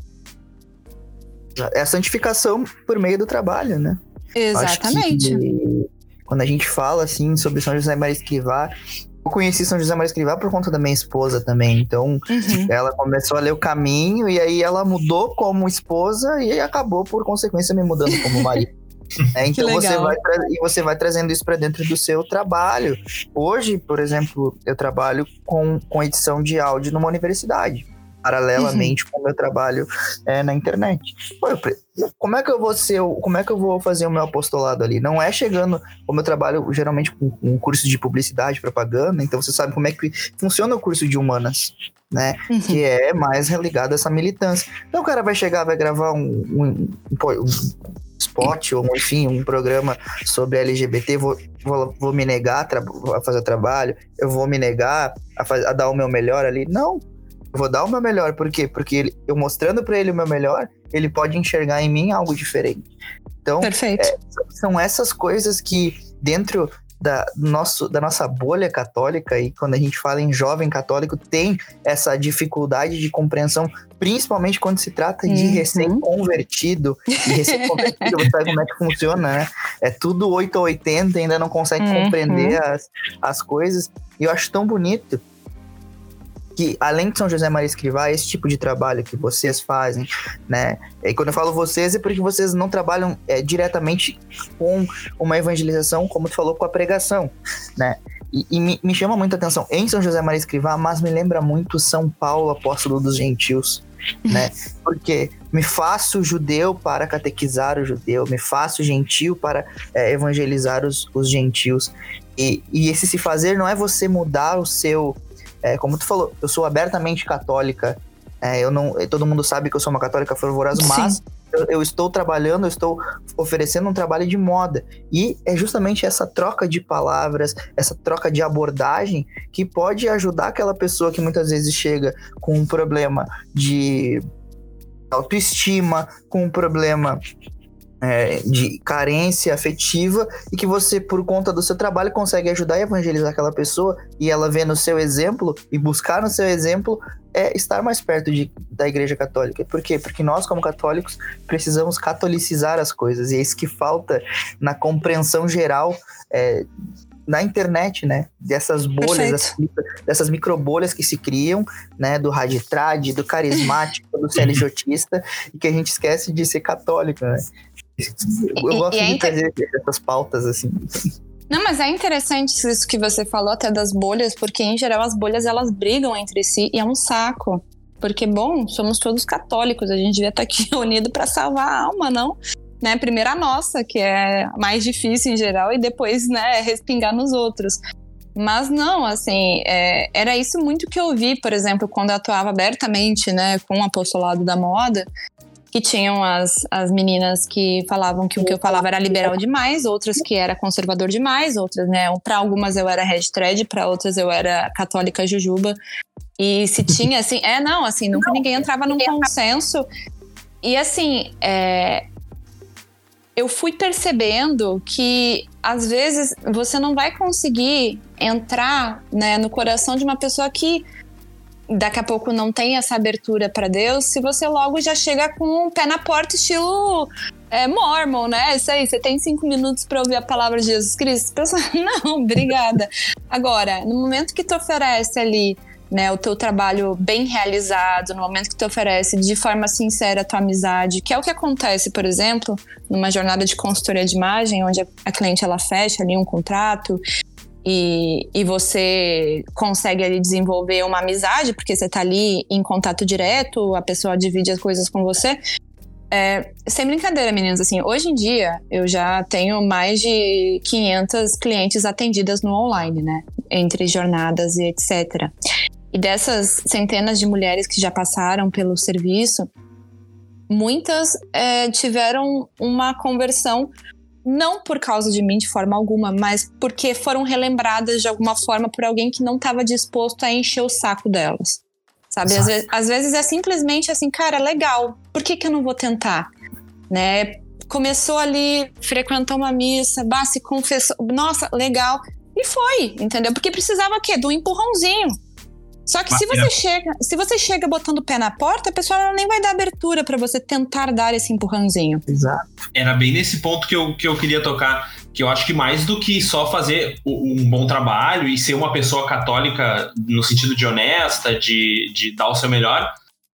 É a santificação por meio do trabalho, né? Exatamente. Acho que, quando a gente fala assim sobre São José Maria Escrivá, eu conheci São José Maria Escrivá por conta da minha esposa também. Então, uhum. ela começou a ler o caminho e aí ela mudou como esposa e acabou, por consequência, me mudando como marido. É, então você vai, tra- e você vai trazendo isso para dentro do seu trabalho. Hoje, por exemplo, eu trabalho com, com edição de áudio numa universidade, paralelamente uhum. com o meu trabalho é, na internet. Pô, eu, como é que eu vou ser, como é que eu vou fazer o meu apostolado ali? Não é chegando, como eu trabalho geralmente com um curso de publicidade, propaganda, então você sabe como é que funciona o curso de humanas, né? Uhum. Que é mais ligado a essa militância. Então o cara vai chegar, vai gravar um, um, um, um spot ou enfim, um programa sobre L G B T, vou, vou, vou me negar a, tra- a fazer o trabalho, eu vou me negar a, faz, a dar o meu melhor ali. Não, eu vou dar o meu melhor. Por quê? Porque ele, eu mostrando para ele o meu melhor, ele pode enxergar em mim algo diferente. Então, é, são essas coisas que dentro da, nosso, da nossa bolha católica, e quando a gente fala em jovem católico, tem essa dificuldade de compreensão, principalmente quando se trata de uhum. recém-convertido. E recém-convertido, você sabe como é que funciona, né? É tudo oito ou oitenta, ainda não consegue uhum. compreender as, as coisas. E eu acho tão bonito que, além de São José Maria Escrivá, esse tipo de trabalho que vocês fazem, né? E quando eu falo vocês, é porque vocês não trabalham é, diretamente com uma evangelização, como tu falou, com a pregação, né? E, e me, me chama muita atenção em São José Maria Escrivá, mas me lembra muito São Paulo, apóstolo dos gentios, né? Porque me faço judeu para catequizar o judeu, me faço gentil para é, evangelizar os, os gentios. E, e esse se fazer não é você mudar o seu... É, como tu falou, eu sou abertamente católica, é, eu não, todo mundo sabe que eu sou uma católica fervorosa, Sim. mas eu, eu estou trabalhando, eu estou oferecendo um trabalho de moda, e é justamente essa troca de palavras, essa troca de abordagem que pode ajudar aquela pessoa que muitas vezes chega com um problema de autoestima, com um problema É, de carência afetiva, e que você, por conta do seu trabalho, consegue ajudar a evangelizar aquela pessoa, e ela vê no seu exemplo e buscar no seu exemplo é estar mais perto de, da Igreja Católica. Por quê? Porque nós, como católicos, precisamos catolicizar as coisas, e é isso que falta na compreensão geral é, na internet, né? Dessas bolhas, dessas, dessas microbolhas que se criam, né? Do raditrade, do carismático, do CLJista, e que a gente esquece de ser católico, né? Eu e, gosto e é de inter... trazer essas pautas, assim. Não, mas é interessante isso que você falou até das bolhas, porque em geral as bolhas elas brigam entre si e é um saco. Porque, bom, somos todos católicos, a gente devia estar aqui unido para salvar a alma, não? Né? Primeiro a nossa, que é mais difícil em geral, e depois, né, respingar nos outros. Mas não, assim, é, era isso muito que eu vi, por exemplo, quando eu atuava abertamente, né, com o apostolado da moda, que tinham as, as meninas que falavam que o que eu falava era liberal demais, outras que era conservador demais, outras, né, para algumas eu era hashtag, para outras eu era católica jujuba, e se tinha, assim, é, não, assim, nunca ninguém entrava num consenso, e assim, é, eu fui percebendo que, às vezes, você não vai conseguir entrar, né, no coração de uma pessoa que daqui a pouco não tem essa abertura para Deus, se você logo já chega com o pé na porta, estilo é, mormon, né? Isso aí, você tem cinco minutos para ouvir a palavra de Jesus Cristo? Pessoal, não, obrigada. Agora, no momento que tu oferece ali, né, o teu trabalho bem realizado, no momento que tu oferece de forma sincera a tua amizade, que é o que acontece, por exemplo, numa jornada de consultoria de imagem, onde a, a cliente ela fecha ali um contrato, E, e você consegue ali desenvolver uma amizade, porque você tá ali em contato direto, a pessoa divide as coisas com você. É, sem brincadeira, meninas, assim, hoje em dia eu já tenho mais de quinhentas clientes atendidas no online, né? Entre jornadas e etcétera. E dessas centenas de mulheres que já passaram pelo serviço, muitas é, tiveram uma conversão, não por causa de mim de forma alguma, mas porque foram relembradas de alguma forma por alguém que não estava disposto a encher o saco delas. Sabe? Às vezes, às vezes é simplesmente assim, cara, legal, por que que eu não vou tentar? Né? Começou ali, frequentou uma missa, bah, se confessou, nossa, legal, e foi, entendeu? Porque precisava o quê? De um empurrãozinho. Só que se você, chega, se você chega botando o pé na porta, a pessoa ela nem vai dar abertura pra você tentar dar esse empurrãozinho. Exato. Era bem nesse ponto que eu, que eu queria tocar, que eu acho que mais do que só fazer um bom trabalho e ser uma pessoa católica no sentido de honesta, de, de dar o seu melhor,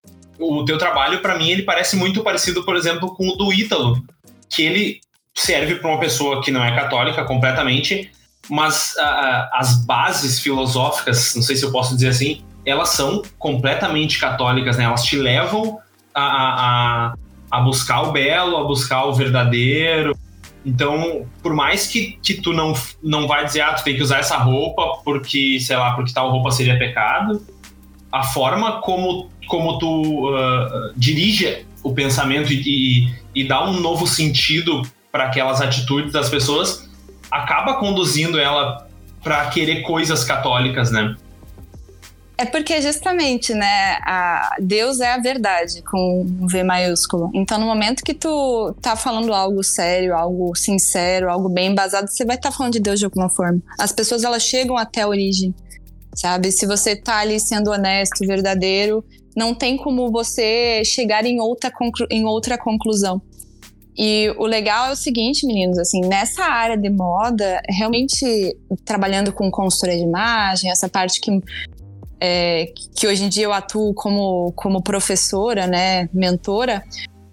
o teu trabalho, pra mim, ele parece muito parecido, por exemplo, com o do Ítalo, que ele serve pra uma pessoa que não é católica completamente, mas uh, as bases filosóficas, não sei se eu posso dizer assim, elas são completamente católicas, né? Elas te levam a, a, a buscar o belo, a buscar o verdadeiro. Então, por mais que, que tu não, não vai dizer, ah, tu tem que usar essa roupa porque, sei lá, porque tal roupa seria pecado, a forma como, como tu uh, dirige o pensamento e, e, e dá um novo sentido para aquelas atitudes das pessoas acaba conduzindo ela para querer coisas católicas, né? É porque justamente, né, a Deus é a verdade, com um V maiúsculo. Então, no momento que tu tá falando algo sério, algo sincero, algo bem embasado, você vai estar tá falando de Deus de alguma forma. As pessoas, elas chegam até a origem, sabe? Se você tá ali sendo honesto, verdadeiro, não tem como você chegar em outra, conclu- em outra conclusão. E o legal é o seguinte, meninos, assim, nessa área de moda, realmente trabalhando com consultoria de imagem, essa parte que, é, que hoje em dia eu atuo como, como professora, né, mentora,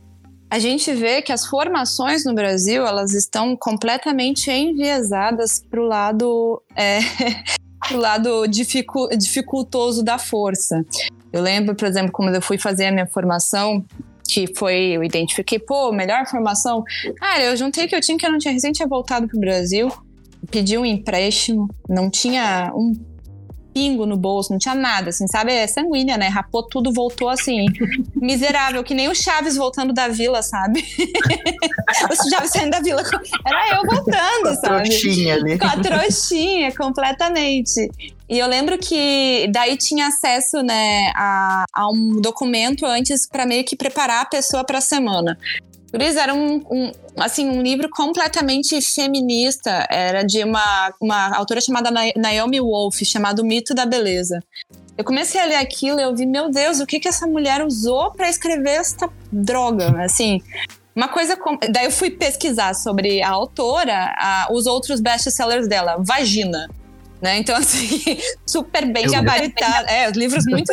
a gente vê que as formações no Brasil, elas estão completamente enviesadas para o lado, é, pro lado dificu, dificultoso da força. Eu lembro, por exemplo, quando eu fui fazer a minha formação, que foi, eu identifiquei, pô, melhor formação. Cara, eu juntei o que eu tinha, que eu não tinha, recém tinha voltado pro Brasil, pedi um empréstimo, não tinha um pingo no bolso, não tinha nada, assim, sabe? É sanguínea, né? Rapou tudo, voltou assim, miserável, que nem o Chaves voltando da vila, sabe? O Chaves saindo da vila, era eu voltando, com a sabe? Trouxinha ali. Com a trouxinha, completamente. E eu lembro que daí tinha acesso, né, a, a um documento antes para meio que preparar a pessoa para a semana. Por isso era um, um, assim, um livro completamente feminista, era de uma, uma autora chamada Naomi Wolf, chamado O Mito da Beleza. Eu comecei a ler aquilo e eu vi, meu Deus, o que que essa mulher usou para escrever essa droga, assim... Uma coisa... Com... Daí eu fui pesquisar sobre a autora, a, os outros best-sellers dela, Vagina. Né? Então, assim, super bem gabaritado. É, os livros muito...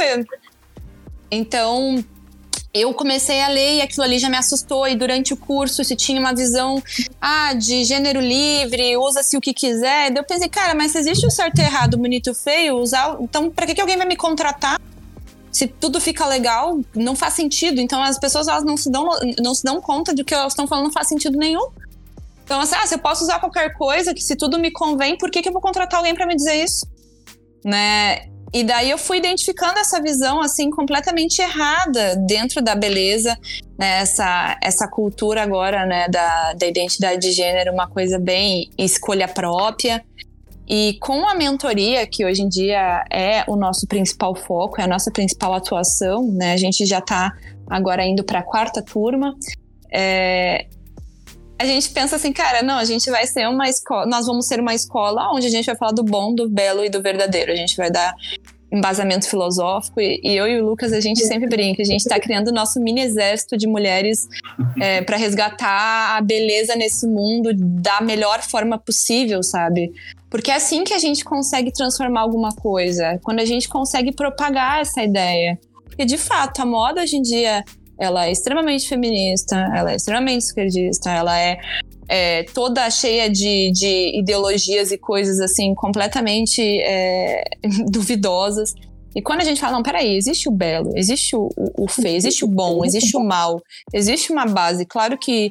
Então, eu comecei a ler e aquilo ali já me assustou. E durante o curso, se tinha uma visão ah, de gênero livre, usa-se o que quiser. Daí eu pensei, cara, mas se existe o certo e errado, bonito e feio, usar... então pra que, que alguém vai me contratar? Se tudo fica legal, não faz sentido. Então, as pessoas elas não, se dão, não se dão conta de que elas estão falando não faz sentido nenhum. Então, assim, ah, se eu posso usar qualquer coisa, que se tudo me convém, por que, que eu vou contratar alguém para me dizer isso? Né? E daí eu fui identificando essa visão, assim, completamente errada dentro da beleza, né? Essa, essa cultura agora, né, da, da identidade de gênero, uma coisa bem escolha própria. E com a mentoria, que hoje em dia é o nosso principal foco, é a nossa principal atuação, né? A gente já está agora indo para a quarta turma. É... A gente pensa assim, cara, não, a gente vai ser uma escola, nós vamos ser uma escola onde a gente vai falar do bom, do belo e do verdadeiro. A gente vai dar embasamento filosófico e, e eu e o Lucas, a gente sempre brinca, a gente está criando o nosso mini exército de mulheres é, para resgatar a beleza nesse mundo da melhor forma possível, sabe? Porque é assim que a gente consegue transformar alguma coisa, quando a gente consegue propagar essa ideia. Porque, de fato, a moda hoje em dia, ela é extremamente feminista, ela é extremamente esquerdista, ela é, é toda cheia de, de ideologias e coisas, assim, completamente é, duvidosas. E quando a gente fala, não, peraí, existe o belo, existe o, o, o feio, existe o bom, existe o mal, existe uma base. Claro que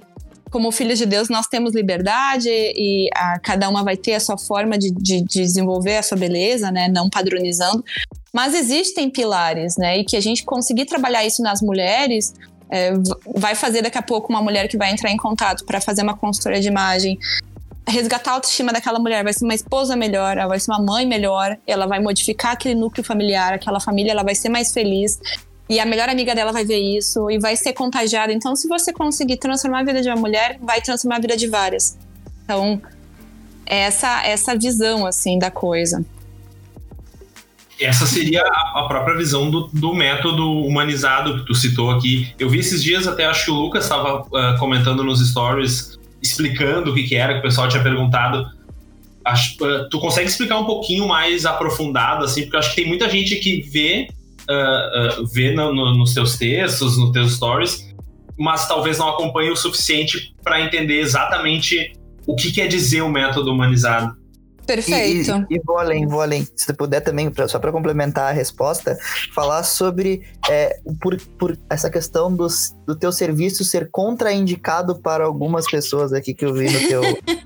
como filhos de Deus, nós temos liberdade e a, cada uma vai ter a sua forma de, de, de desenvolver a sua beleza, né? Não padronizando. Mas existem pilares, né? E que a gente conseguir trabalhar isso nas mulheres é, vai fazer daqui a pouco uma mulher que vai entrar em contato para fazer uma consultoria de imagem, resgatar a autoestima daquela mulher, vai ser uma esposa melhor, ela vai ser uma mãe melhor, ela vai modificar aquele núcleo familiar, aquela família ela vai ser mais feliz. E a melhor amiga dela vai ver isso e vai ser contagiada. Então, se você conseguir transformar a vida de uma mulher, vai transformar a vida de várias. Então, é essa, essa visão, assim, da coisa. Essa seria a própria visão do, do método humanizado que tu citou aqui. Eu vi esses dias, até acho que o Lucas estava uh, comentando nos stories, explicando o que, que era, que o pessoal tinha perguntado. Acho, uh, tu consegue explicar um pouquinho mais aprofundado, assim, porque eu acho que tem muita gente que vê... Uh, uh, vê no, no, nos teus textos, nos teus stories, mas talvez não acompanhe o suficiente para entender exatamente o que quer dizer o método humanizado. Perfeito. E, e, e vou além, vou além. Se tu puder também, pra, só para complementar a resposta, falar sobre é, por, por essa questão dos, do teu serviço ser contraindicado para algumas pessoas aqui que eu vi no teu...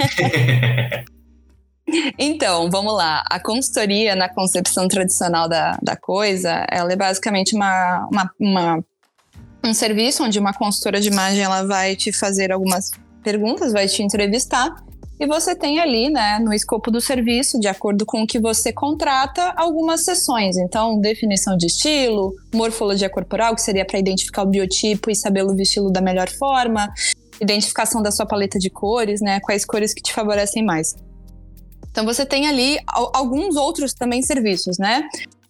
Então, vamos lá. A consultoria, na concepção tradicional da, da coisa, ela é basicamente uma, uma, uma, um serviço onde uma consultora de imagem ela vai te fazer algumas perguntas, vai te entrevistar, e você tem ali, né, no escopo do serviço, de acordo com o que você contrata, algumas sessões. Então, definição de estilo, morfologia corporal, que seria para identificar o biotipo e saber o estilo da melhor forma, identificação da sua paleta de cores, né, quais cores que te favorecem mais. Então, você tem ali alguns outros também serviços, né?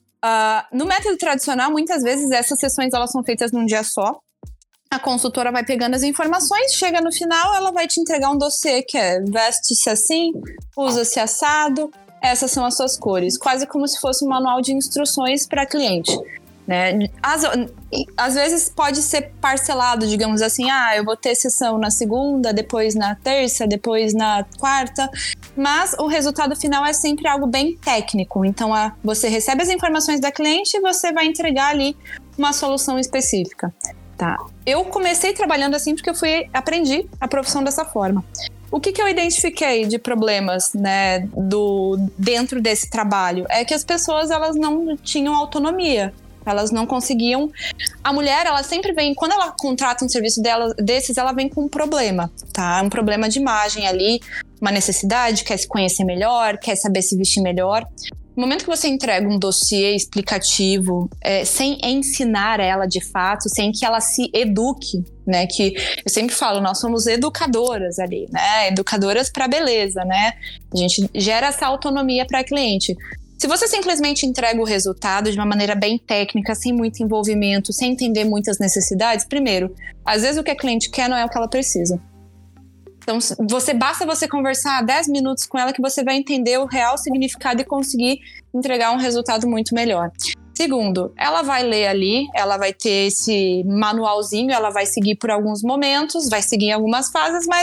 Uh, no método tradicional, muitas vezes, essas sessões elas são feitas num dia só. A consultora vai pegando as informações, chega no final, ela vai te entregar um dossiê que é veste-se assim, usa-se assado, essas são as suas cores. Quase como se fosse um manual de instruções para cliente. Né? Às, às vezes pode ser parcelado, digamos assim, ah, eu vou ter sessão na segunda, depois na terça, depois na quarta, mas o resultado final é sempre algo bem técnico. Então, a, você recebe as informações da cliente e você vai entregar ali uma solução específica. Tá. Eu comecei trabalhando assim porque eu fui, aprendi a profissão dessa forma. O que, que eu identifiquei de problemas, né, do, dentro desse trabalho? É que as pessoas elas não tinham autonomia. Elas não conseguiam... A mulher, ela sempre vem... Quando ela contrata um serviço dela, desses, ela vem com um problema, tá? Um problema de imagem ali, uma necessidade, quer se conhecer melhor, quer saber se vestir melhor. No momento que você entrega um dossiê explicativo, é, sem ensinar ela de fato, sem que ela se eduque, né? Que eu sempre falo, nós somos educadoras ali, né? Educadoras para beleza, né? A gente gera essa autonomia para a cliente. Se você simplesmente entrega o resultado de uma maneira bem técnica, sem muito envolvimento, sem entender muitas necessidades, primeiro, às vezes o que a cliente quer não é o que ela precisa. Então, você, basta você conversar dez minutos com ela que você vai entender o real significado e conseguir entregar um resultado muito melhor. Segundo, ela vai ler ali, ela vai ter esse manualzinho, ela vai seguir por alguns momentos, vai seguir em algumas fases, mas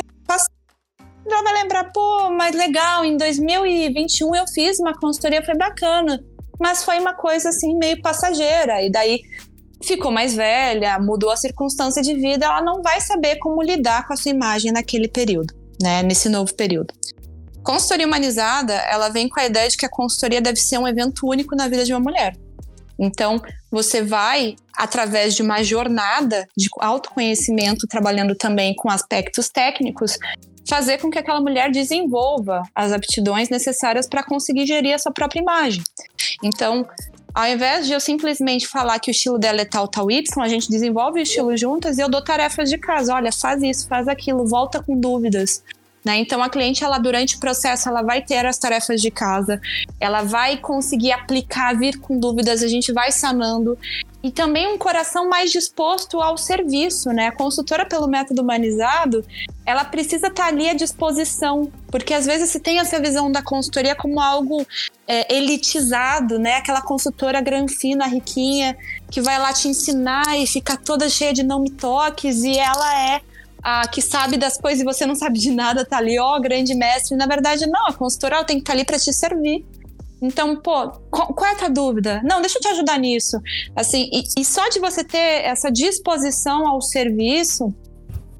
ela vai lembrar, pô, mas legal, em dois mil e vinte e um eu fiz uma consultoria, foi bacana, mas foi uma coisa assim meio passageira, e daí ficou mais velha, mudou a circunstância de vida, ela não vai saber como lidar com a sua imagem naquele período, né, nesse novo período. Consultoria humanizada, ela vem com a ideia de que a consultoria deve ser um evento único na vida de uma mulher. Então, você vai, através de uma jornada de autoconhecimento, trabalhando também com aspectos técnicos, fazer com que aquela mulher desenvolva as aptidões necessárias para conseguir gerir a sua própria imagem. Então, ao invés de eu simplesmente falar que o estilo dela é tal, tal, Y, a gente desenvolve o estilo juntas e eu dou tarefas de casa. Olha, faz isso, faz aquilo, volta com dúvidas. Né? Então, a cliente, ela, durante o processo, ela vai ter as tarefas de casa, ela vai conseguir aplicar, vir com dúvidas, a gente vai sanando. E também um coração mais disposto ao serviço, né? A consultora pelo método humanizado, ela precisa estar ali à disposição, porque às vezes se tem essa visão da consultoria como algo é, elitizado, né? Aquela consultora granfina, riquinha, que vai lá te ensinar e fica toda cheia de não me toques, e ela é a que sabe das coisas e você não sabe de nada, tá ali, ó, grande mestre. Na verdade, não, a consultora ela tem que estar ali para te servir. Então, pô, qual é a tua dúvida? Não, deixa eu te ajudar nisso. Assim, e, e só de você ter essa disposição ao serviço, é,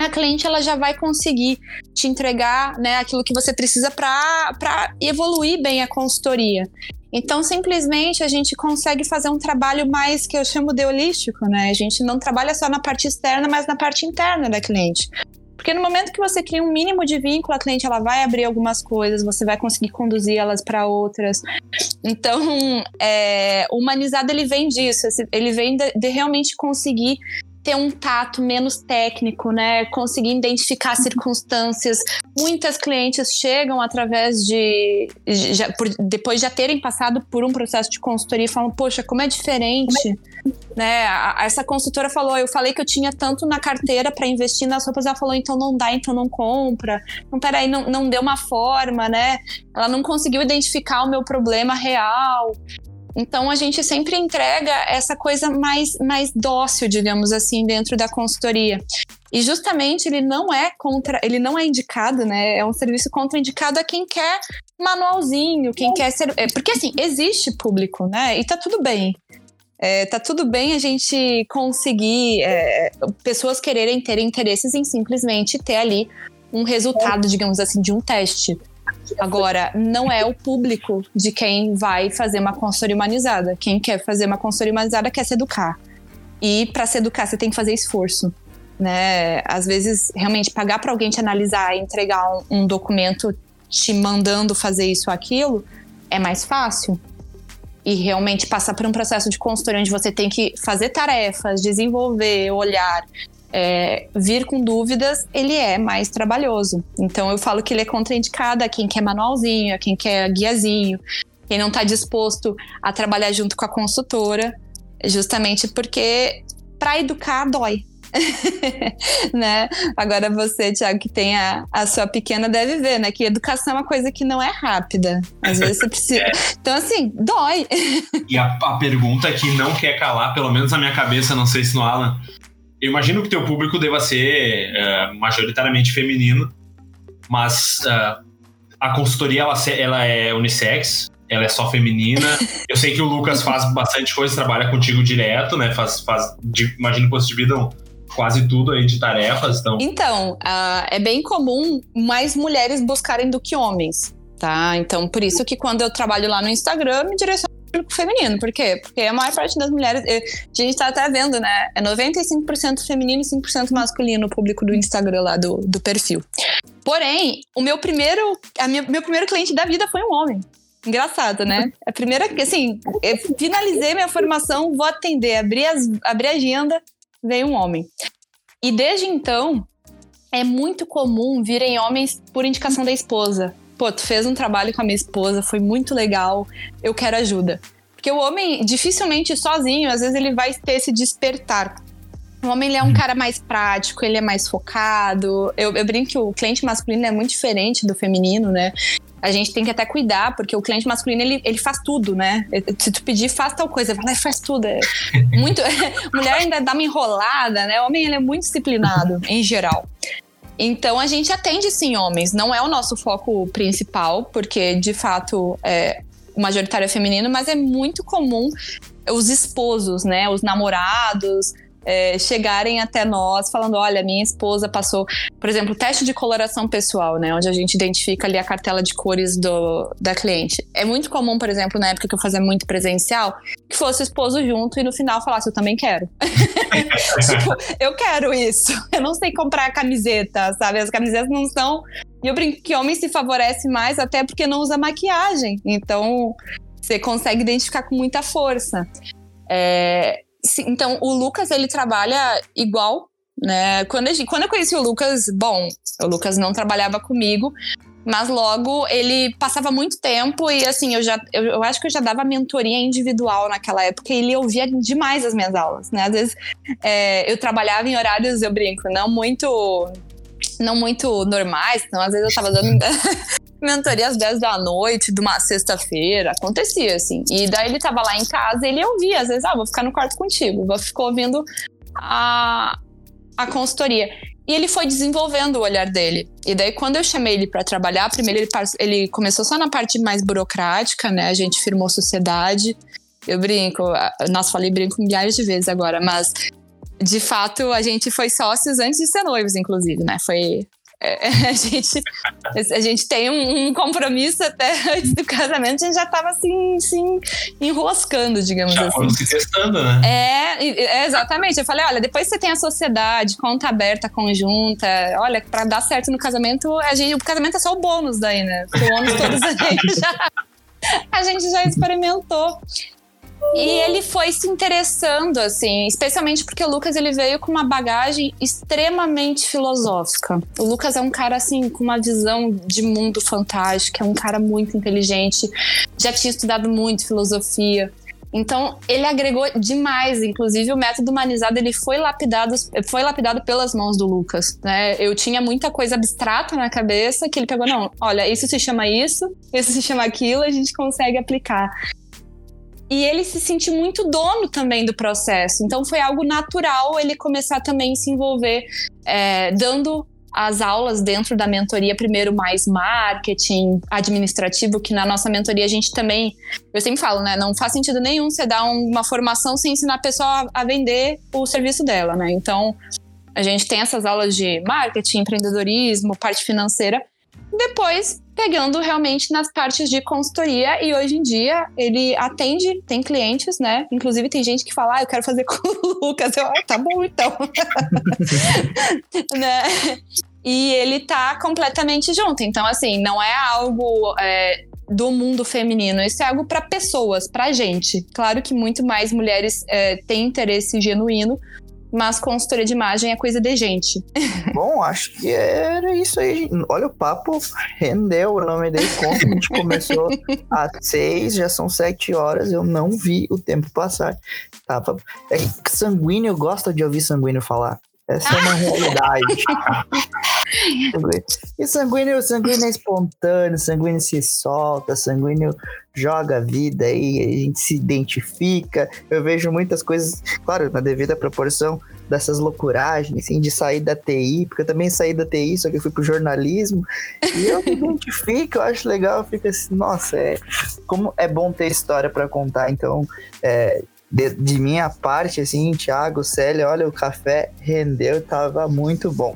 a cliente ela já vai conseguir te entregar, né, aquilo que você precisa para evoluir bem a consultoria. Então, simplesmente, a gente consegue fazer um trabalho mais, que eu chamo de holístico, né? A gente não trabalha só na parte externa, mas na parte interna da cliente. Porque no momento que você cria um mínimo de vínculo, a cliente ela vai abrir algumas coisas, você vai conseguir conduzir elas para outras. Então, é, o humanizado, ele vem disso, ele vem de, de realmente conseguir ter um tato menos técnico, né? Conseguir identificar circunstâncias. Muitas clientes chegam através de... Já, por, depois de já terem passado por um processo de consultoria e falam, poxa, como é diferente, né? A, a, essa consultora falou, eu falei que eu tinha tanto na carteira para investir nas roupas, ela falou, então não dá, então não compra. Então, peraí, não, não deu uma forma, né? Ela não conseguiu identificar o meu problema real. Então, a gente sempre entrega essa coisa mais, mais dócil, digamos assim, dentro da consultoria. E justamente ele não é contra, ele não é indicado, né? É um serviço contraindicado a quem quer manualzinho, quem quer ser... Porque, assim, existe público, né? E tá tudo bem. É, tá tudo bem a gente conseguir... É, pessoas quererem ter interesses em simplesmente ter ali um resultado, digamos assim, de um teste. Agora, não é o público de quem vai fazer uma consultoria humanizada. Quem quer fazer uma consultoria humanizada quer se educar. E para se educar, você tem que fazer esforço, né? Às vezes, realmente, pagar para alguém te analisar e entregar um, um documento te mandando fazer isso ou aquilo é mais fácil. E realmente passar por um processo de consultoria onde você tem que fazer tarefas, desenvolver, olhar... É, vir com dúvidas, ele é mais trabalhoso. Então eu falo que ele é contraindicado a quem quer manualzinho, a quem quer guiazinho, quem não está disposto a trabalhar junto com a consultora, justamente porque para educar dói. Né? Agora você, Thiago, que tem a, a sua pequena, deve ver, né? Que educação é uma coisa que não é rápida. Às vezes você precisa... Então, assim, dói. E a, a pergunta que não quer calar, pelo menos na minha cabeça, não sei se no Alan... Eu imagino que teu público deva ser uh, majoritariamente feminino, mas uh, a consultoria ela, ela é unissex, ela é só feminina. Eu sei que o Lucas faz bastante coisa, trabalha contigo direto, né? Faz, faz, imagino que vocês dividam quase tudo aí de tarefas. Então, então uh, é bem comum mais mulheres buscarem do que homens, tá? Então, por isso que quando eu trabalho lá no Instagram, me direciono público feminino. Por quê? Porque a maior parte das mulheres, a gente tá até vendo, né? É noventa e cinco por cento feminino e cinco por cento masculino o público do Instagram lá, do, do perfil. Porém, o meu primeiro, a minha, meu primeiro cliente da vida foi um homem. Engraçado, né? A primeira, assim, eu finalizei minha formação, vou atender, abri, as, abri a agenda, veio um homem. E desde então, é muito comum virem homens por indicação da esposa. Pô, tu fez um trabalho com a minha esposa, foi muito legal, eu quero ajuda. Porque o homem, dificilmente sozinho, às vezes ele vai ter esse despertar. O homem, ele é um cara mais prático, ele é mais focado. Eu, eu brinco que o cliente masculino é muito diferente do feminino, né? A gente tem que até cuidar, porque o cliente masculino, ele, ele faz tudo, né? Se tu pedir, faz tal coisa, vai lá e faz tudo. É muito... Mulher ainda dá uma enrolada, né? O homem, ele é muito disciplinado, em geral. Então, a gente atende, sim, homens. Não é o nosso foco principal, porque, de fato, é, o majoritário é feminino, mas é muito comum os esposos, né? Os namorados... É, chegarem até nós falando, olha, minha esposa passou, por exemplo, teste de coloração pessoal, né, onde a gente identifica ali a cartela de cores do, da cliente. É muito comum, por exemplo, na época que eu fazia muito presencial, que fosse o esposo junto e no final falasse, eu também quero. Tipo, eu quero isso. Eu não sei comprar camiseta, sabe? As camisetas não são... E eu brinco que homem se favorece mais até porque não usa maquiagem. Então, você consegue identificar com muita força. É... Então, o Lucas, ele trabalha igual, né? Quando, a gente, quando eu conheci o Lucas, bom, o Lucas não trabalhava comigo, mas logo ele passava muito tempo e, assim, eu, já, eu, eu acho que eu já dava mentoria individual naquela época e ele ouvia demais as minhas aulas, né? Às vezes é, eu trabalhava em horários, eu brinco, não muito, não muito normais, então às vezes eu tava dando... mentoria às dez da noite, de uma sexta-feira, acontecia, assim. E daí ele tava lá em casa e ele ouvia, às vezes, ah, vou ficar no quarto contigo, vou ficar ouvindo a, a consultoria. E ele foi desenvolvendo o olhar dele. E daí, quando eu chamei ele pra trabalhar, primeiro ele, ele começou só na parte mais burocrática, né? A gente firmou sociedade. Eu brinco, nossa, falei brinco milhares de vezes agora, mas... de fato, a gente foi sócios antes de ser noivos, inclusive, né? Foi... É, a, gente, a gente tem um, um compromisso até antes do casamento, a gente já tava assim, assim enroscando, digamos já assim. Já foram se testando, né? É, é, exatamente. Eu falei, olha, depois você tem a sociedade, conta aberta, conjunta. Olha, pra dar certo no casamento, a gente, o casamento é só o bônus daí, né? Porque o ônus todos a gente já, a gente já experimentou. E ele foi se interessando, assim, especialmente porque o Lucas, ele veio com uma bagagem extremamente filosófica. O Lucas é um cara, assim, com uma visão de mundo fantástica, é um cara muito inteligente, já tinha estudado muito filosofia. Então, ele agregou demais. Inclusive, o método humanizado, ele foi lapidado, foi lapidado pelas mãos do Lucas, né? Eu tinha muita coisa abstrata na cabeça que ele pegou, não, olha, isso se chama isso, isso se chama aquilo, a gente consegue aplicar. E ele se sentiu muito dono também do processo. Então foi algo natural ele começar também a se envolver, é, dando as aulas dentro da mentoria, primeiro mais marketing, administrativo, que na nossa mentoria a gente também, eu sempre falo, né, não faz sentido nenhum você dar uma formação sem ensinar a pessoa a vender o serviço dela, né? Então a gente tem essas aulas de marketing, empreendedorismo, parte financeira, depois pegando realmente nas partes de consultoria, e hoje em dia ele atende, tem clientes, né? Inclusive tem gente que fala, ah, eu quero fazer com o Lucas. Eu, ah, tá bom então. Né? E ele tá completamente junto. Então, assim, não é algo é, do mundo feminino, isso é algo para pessoas, pra gente. Claro que muito mais mulheres é, têm interesse genuíno, mas consultoria de imagem é coisa de gente. Bom, acho que era isso aí. Olha, o papo rendeu, o nome dele conta. A gente começou às seis, já são sete horas, eu não vi o tempo passar. Tava... É que sanguíneo gosta de ouvir sanguíneo falar. Essa é uma realidade. E sanguíneo, sanguíneo é espontâneo, sanguíneo se solta, sanguíneo joga a vida aí, a gente se identifica. Eu vejo muitas coisas, claro, na devida proporção dessas loucuragens, assim, de sair da T I, porque eu também saí da T I, só que eu fui pro jornalismo, e eu me identifico, eu acho legal, eu fico assim, nossa, é, como é bom ter história para contar. Então, é, de, de minha parte, assim, Thiago, Célia, olha, o café rendeu, tava muito bom.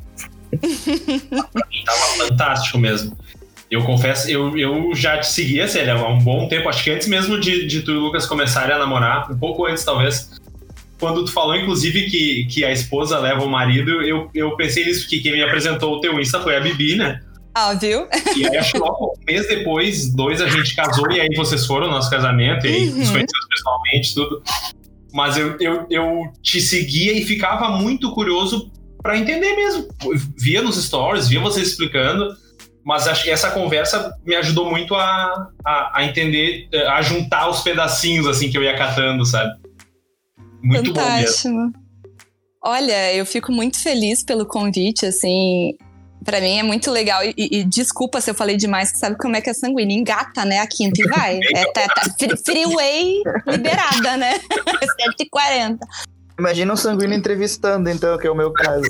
Tava fantástico mesmo. Eu confesso, eu, eu já te seguia, Célia, há um bom tempo, acho que antes mesmo de, de tu e o Lucas começarem a namorar, um pouco antes talvez. Quando tu falou, inclusive, que, que a esposa leva o marido, eu, eu pensei nisso, que quem me apresentou o teu Insta foi a Bibi, né? Ah, viu? E aí, acho que logo um mês depois, dois, a gente casou, e aí vocês foram no nosso casamento, e aí uhum. nos conhecemos pessoalmente, tudo. Mas eu, eu, eu te seguia e ficava muito curioso pra entender mesmo. Eu via nos stories, via vocês explicando, mas acho que essa conversa me ajudou muito a, a, a entender, a juntar os pedacinhos, assim, que eu ia catando, sabe? Muito fantástico. Bom mesmo. Olha, eu fico muito feliz pelo convite, assim, pra mim é muito legal, e, e desculpa se eu falei demais, que sabe como é que é sanguíneo, engata, né, a quinta e vai, é, tá, tá freeway liberada, né, sete e quarenta. Imagina um sanguíneo entrevistando, então, que é o meu caso.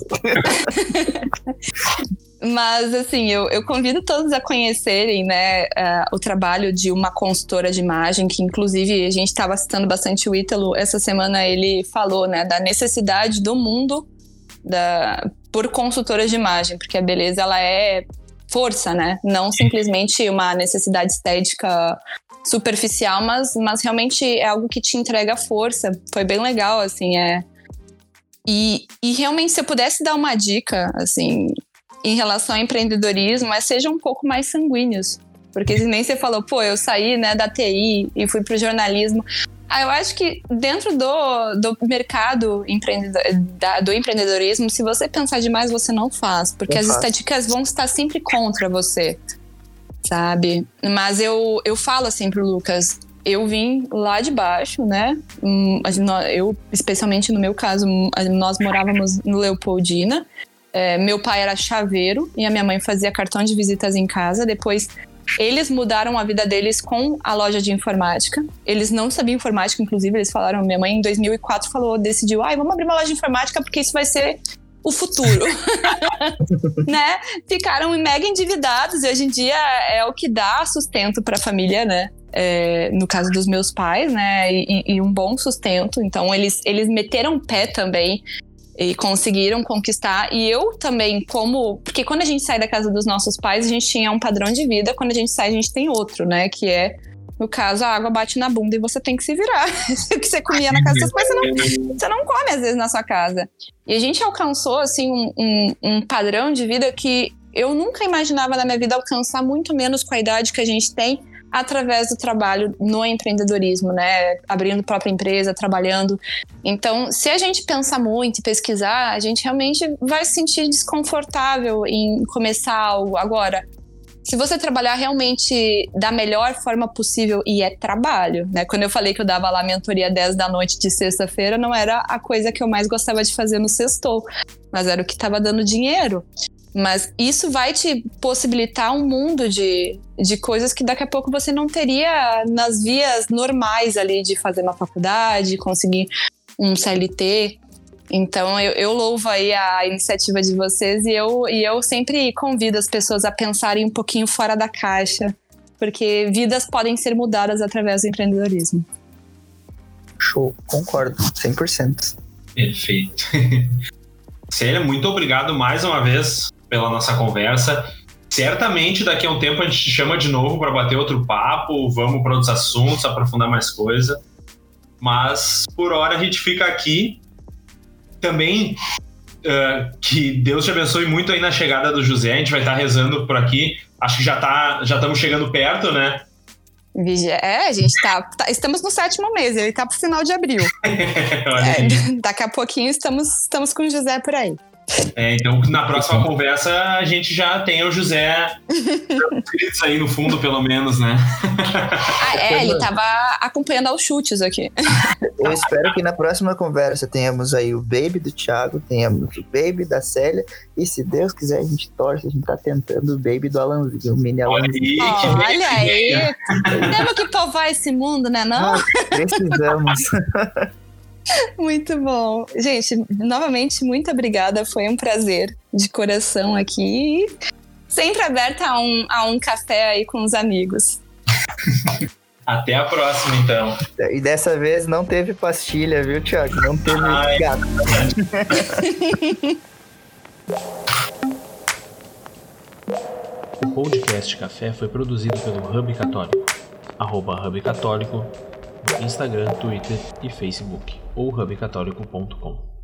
Mas, assim, eu, eu convido todos a conhecerem, né, uh, o trabalho de uma consultora de imagem, que, inclusive, a gente estava citando bastante o Ítalo. Essa semana ele falou, né, da necessidade do mundo da, por consultoras de imagem, porque a beleza, ela é força, né? Não simplesmente uma necessidade estética superficial, mas, mas realmente é algo que te entrega força. Foi bem legal, assim, é... E, e realmente, se eu pudesse dar uma dica, assim... em relação ao empreendedorismo, é sejam um pouco mais sanguíneos. Porque nem você falou, pô, eu saí, né, da T I e fui pro jornalismo. Ah, eu acho que dentro do, do mercado empreendedor, da, do empreendedorismo, se você pensar demais, você não faz. Porque não as faz. Estatísticas vão estar sempre contra você, sabe? Mas eu, eu falo assim pro Lucas, eu vim lá de baixo, né? Eu, especialmente no meu caso, nós morávamos no Leopoldina. É, meu pai era chaveiro e a minha mãe fazia cartão de visitas em casa. Depois eles mudaram a vida deles com a loja de informática. Eles não sabiam informática, inclusive eles falaram, minha mãe em dois mil e quatro falou, decidiu, ai, vamos abrir uma loja de informática porque isso vai ser o futuro. Né? Ficaram mega endividados e hoje em dia é o que dá sustento para a família, né? É, no caso dos meus pais, né? E, e um bom sustento. Então eles, eles meteram o pé também. E conseguiram conquistar. E eu também, como... Porque quando a gente sai da casa dos nossos pais, a gente tinha um padrão de vida. Quando a gente sai, a gente tem outro, né? Que é, no caso, a água bate na bunda e você tem que se virar. O que você comia na casa dos seus pais, você não, você não come, às vezes, na sua casa. E a gente alcançou, assim, um, um, um padrão de vida que eu nunca imaginava na minha vida alcançar, muito menos com a idade que a gente tem, através do trabalho no empreendedorismo, né? Abrindo própria empresa, trabalhando. Então, se a gente pensar muito e pesquisar, a gente realmente vai se sentir desconfortável em começar algo. Agora, se você trabalhar realmente da melhor forma possível, e é trabalho, né? Quando eu falei que eu dava lá mentoria dez da noite de sexta-feira, não era a coisa que eu mais gostava de fazer no sextou, mas era o que estava dando dinheiro. Mas isso vai te possibilitar um mundo de, de coisas que daqui a pouco você não teria nas vias normais ali de fazer uma faculdade, conseguir um C L T. Então eu, eu louvo aí a iniciativa de vocês e eu, e eu sempre convido as pessoas a pensarem um pouquinho fora da caixa, porque vidas podem ser mudadas através do empreendedorismo. Show, concordo, cem por cento. Perfeito. Célia, muito obrigado mais uma vez pela nossa conversa. Certamente daqui a um tempo a gente te chama de novo para bater outro papo, vamos para outros assuntos, aprofundar mais coisa. Mas por hora a gente fica aqui. Também uh, que Deus te abençoe muito aí na chegada do José. A gente vai estar rezando por aqui. Acho que já tá, já estamos chegando perto, né? É, a gente tá, tá. Estamos no sétimo mês, ele tá pro final de abril. É, daqui a pouquinho estamos, estamos com o José por aí. É, então na próxima conversa a gente já tem o José inscritos aí no fundo, pelo menos, né? Ah, é, ele tava acompanhando aos chutes aqui. Eu espero que na próxima conversa tenhamos aí o baby do Thiago, tenhamos o baby da Célia, e se Deus quiser a gente torce, a gente tá tentando o baby do Alanzinho, o mini Alanzinho. Oh, olha aí, temos que povoar esse mundo, né não? Ah, precisamos. Muito bom. Gente, novamente, muito obrigada. Foi um prazer de coração aqui. Sempre aberta a um, a um café aí com os amigos. Até a próxima, então. E dessa vez não teve pastilha, viu, Thiago? Não teve Ai. gato. O podcast Café foi produzido pelo Hub Católico. Arroba Hub Católico. Instagram, Twitter e Facebook, ou hub católico ponto com.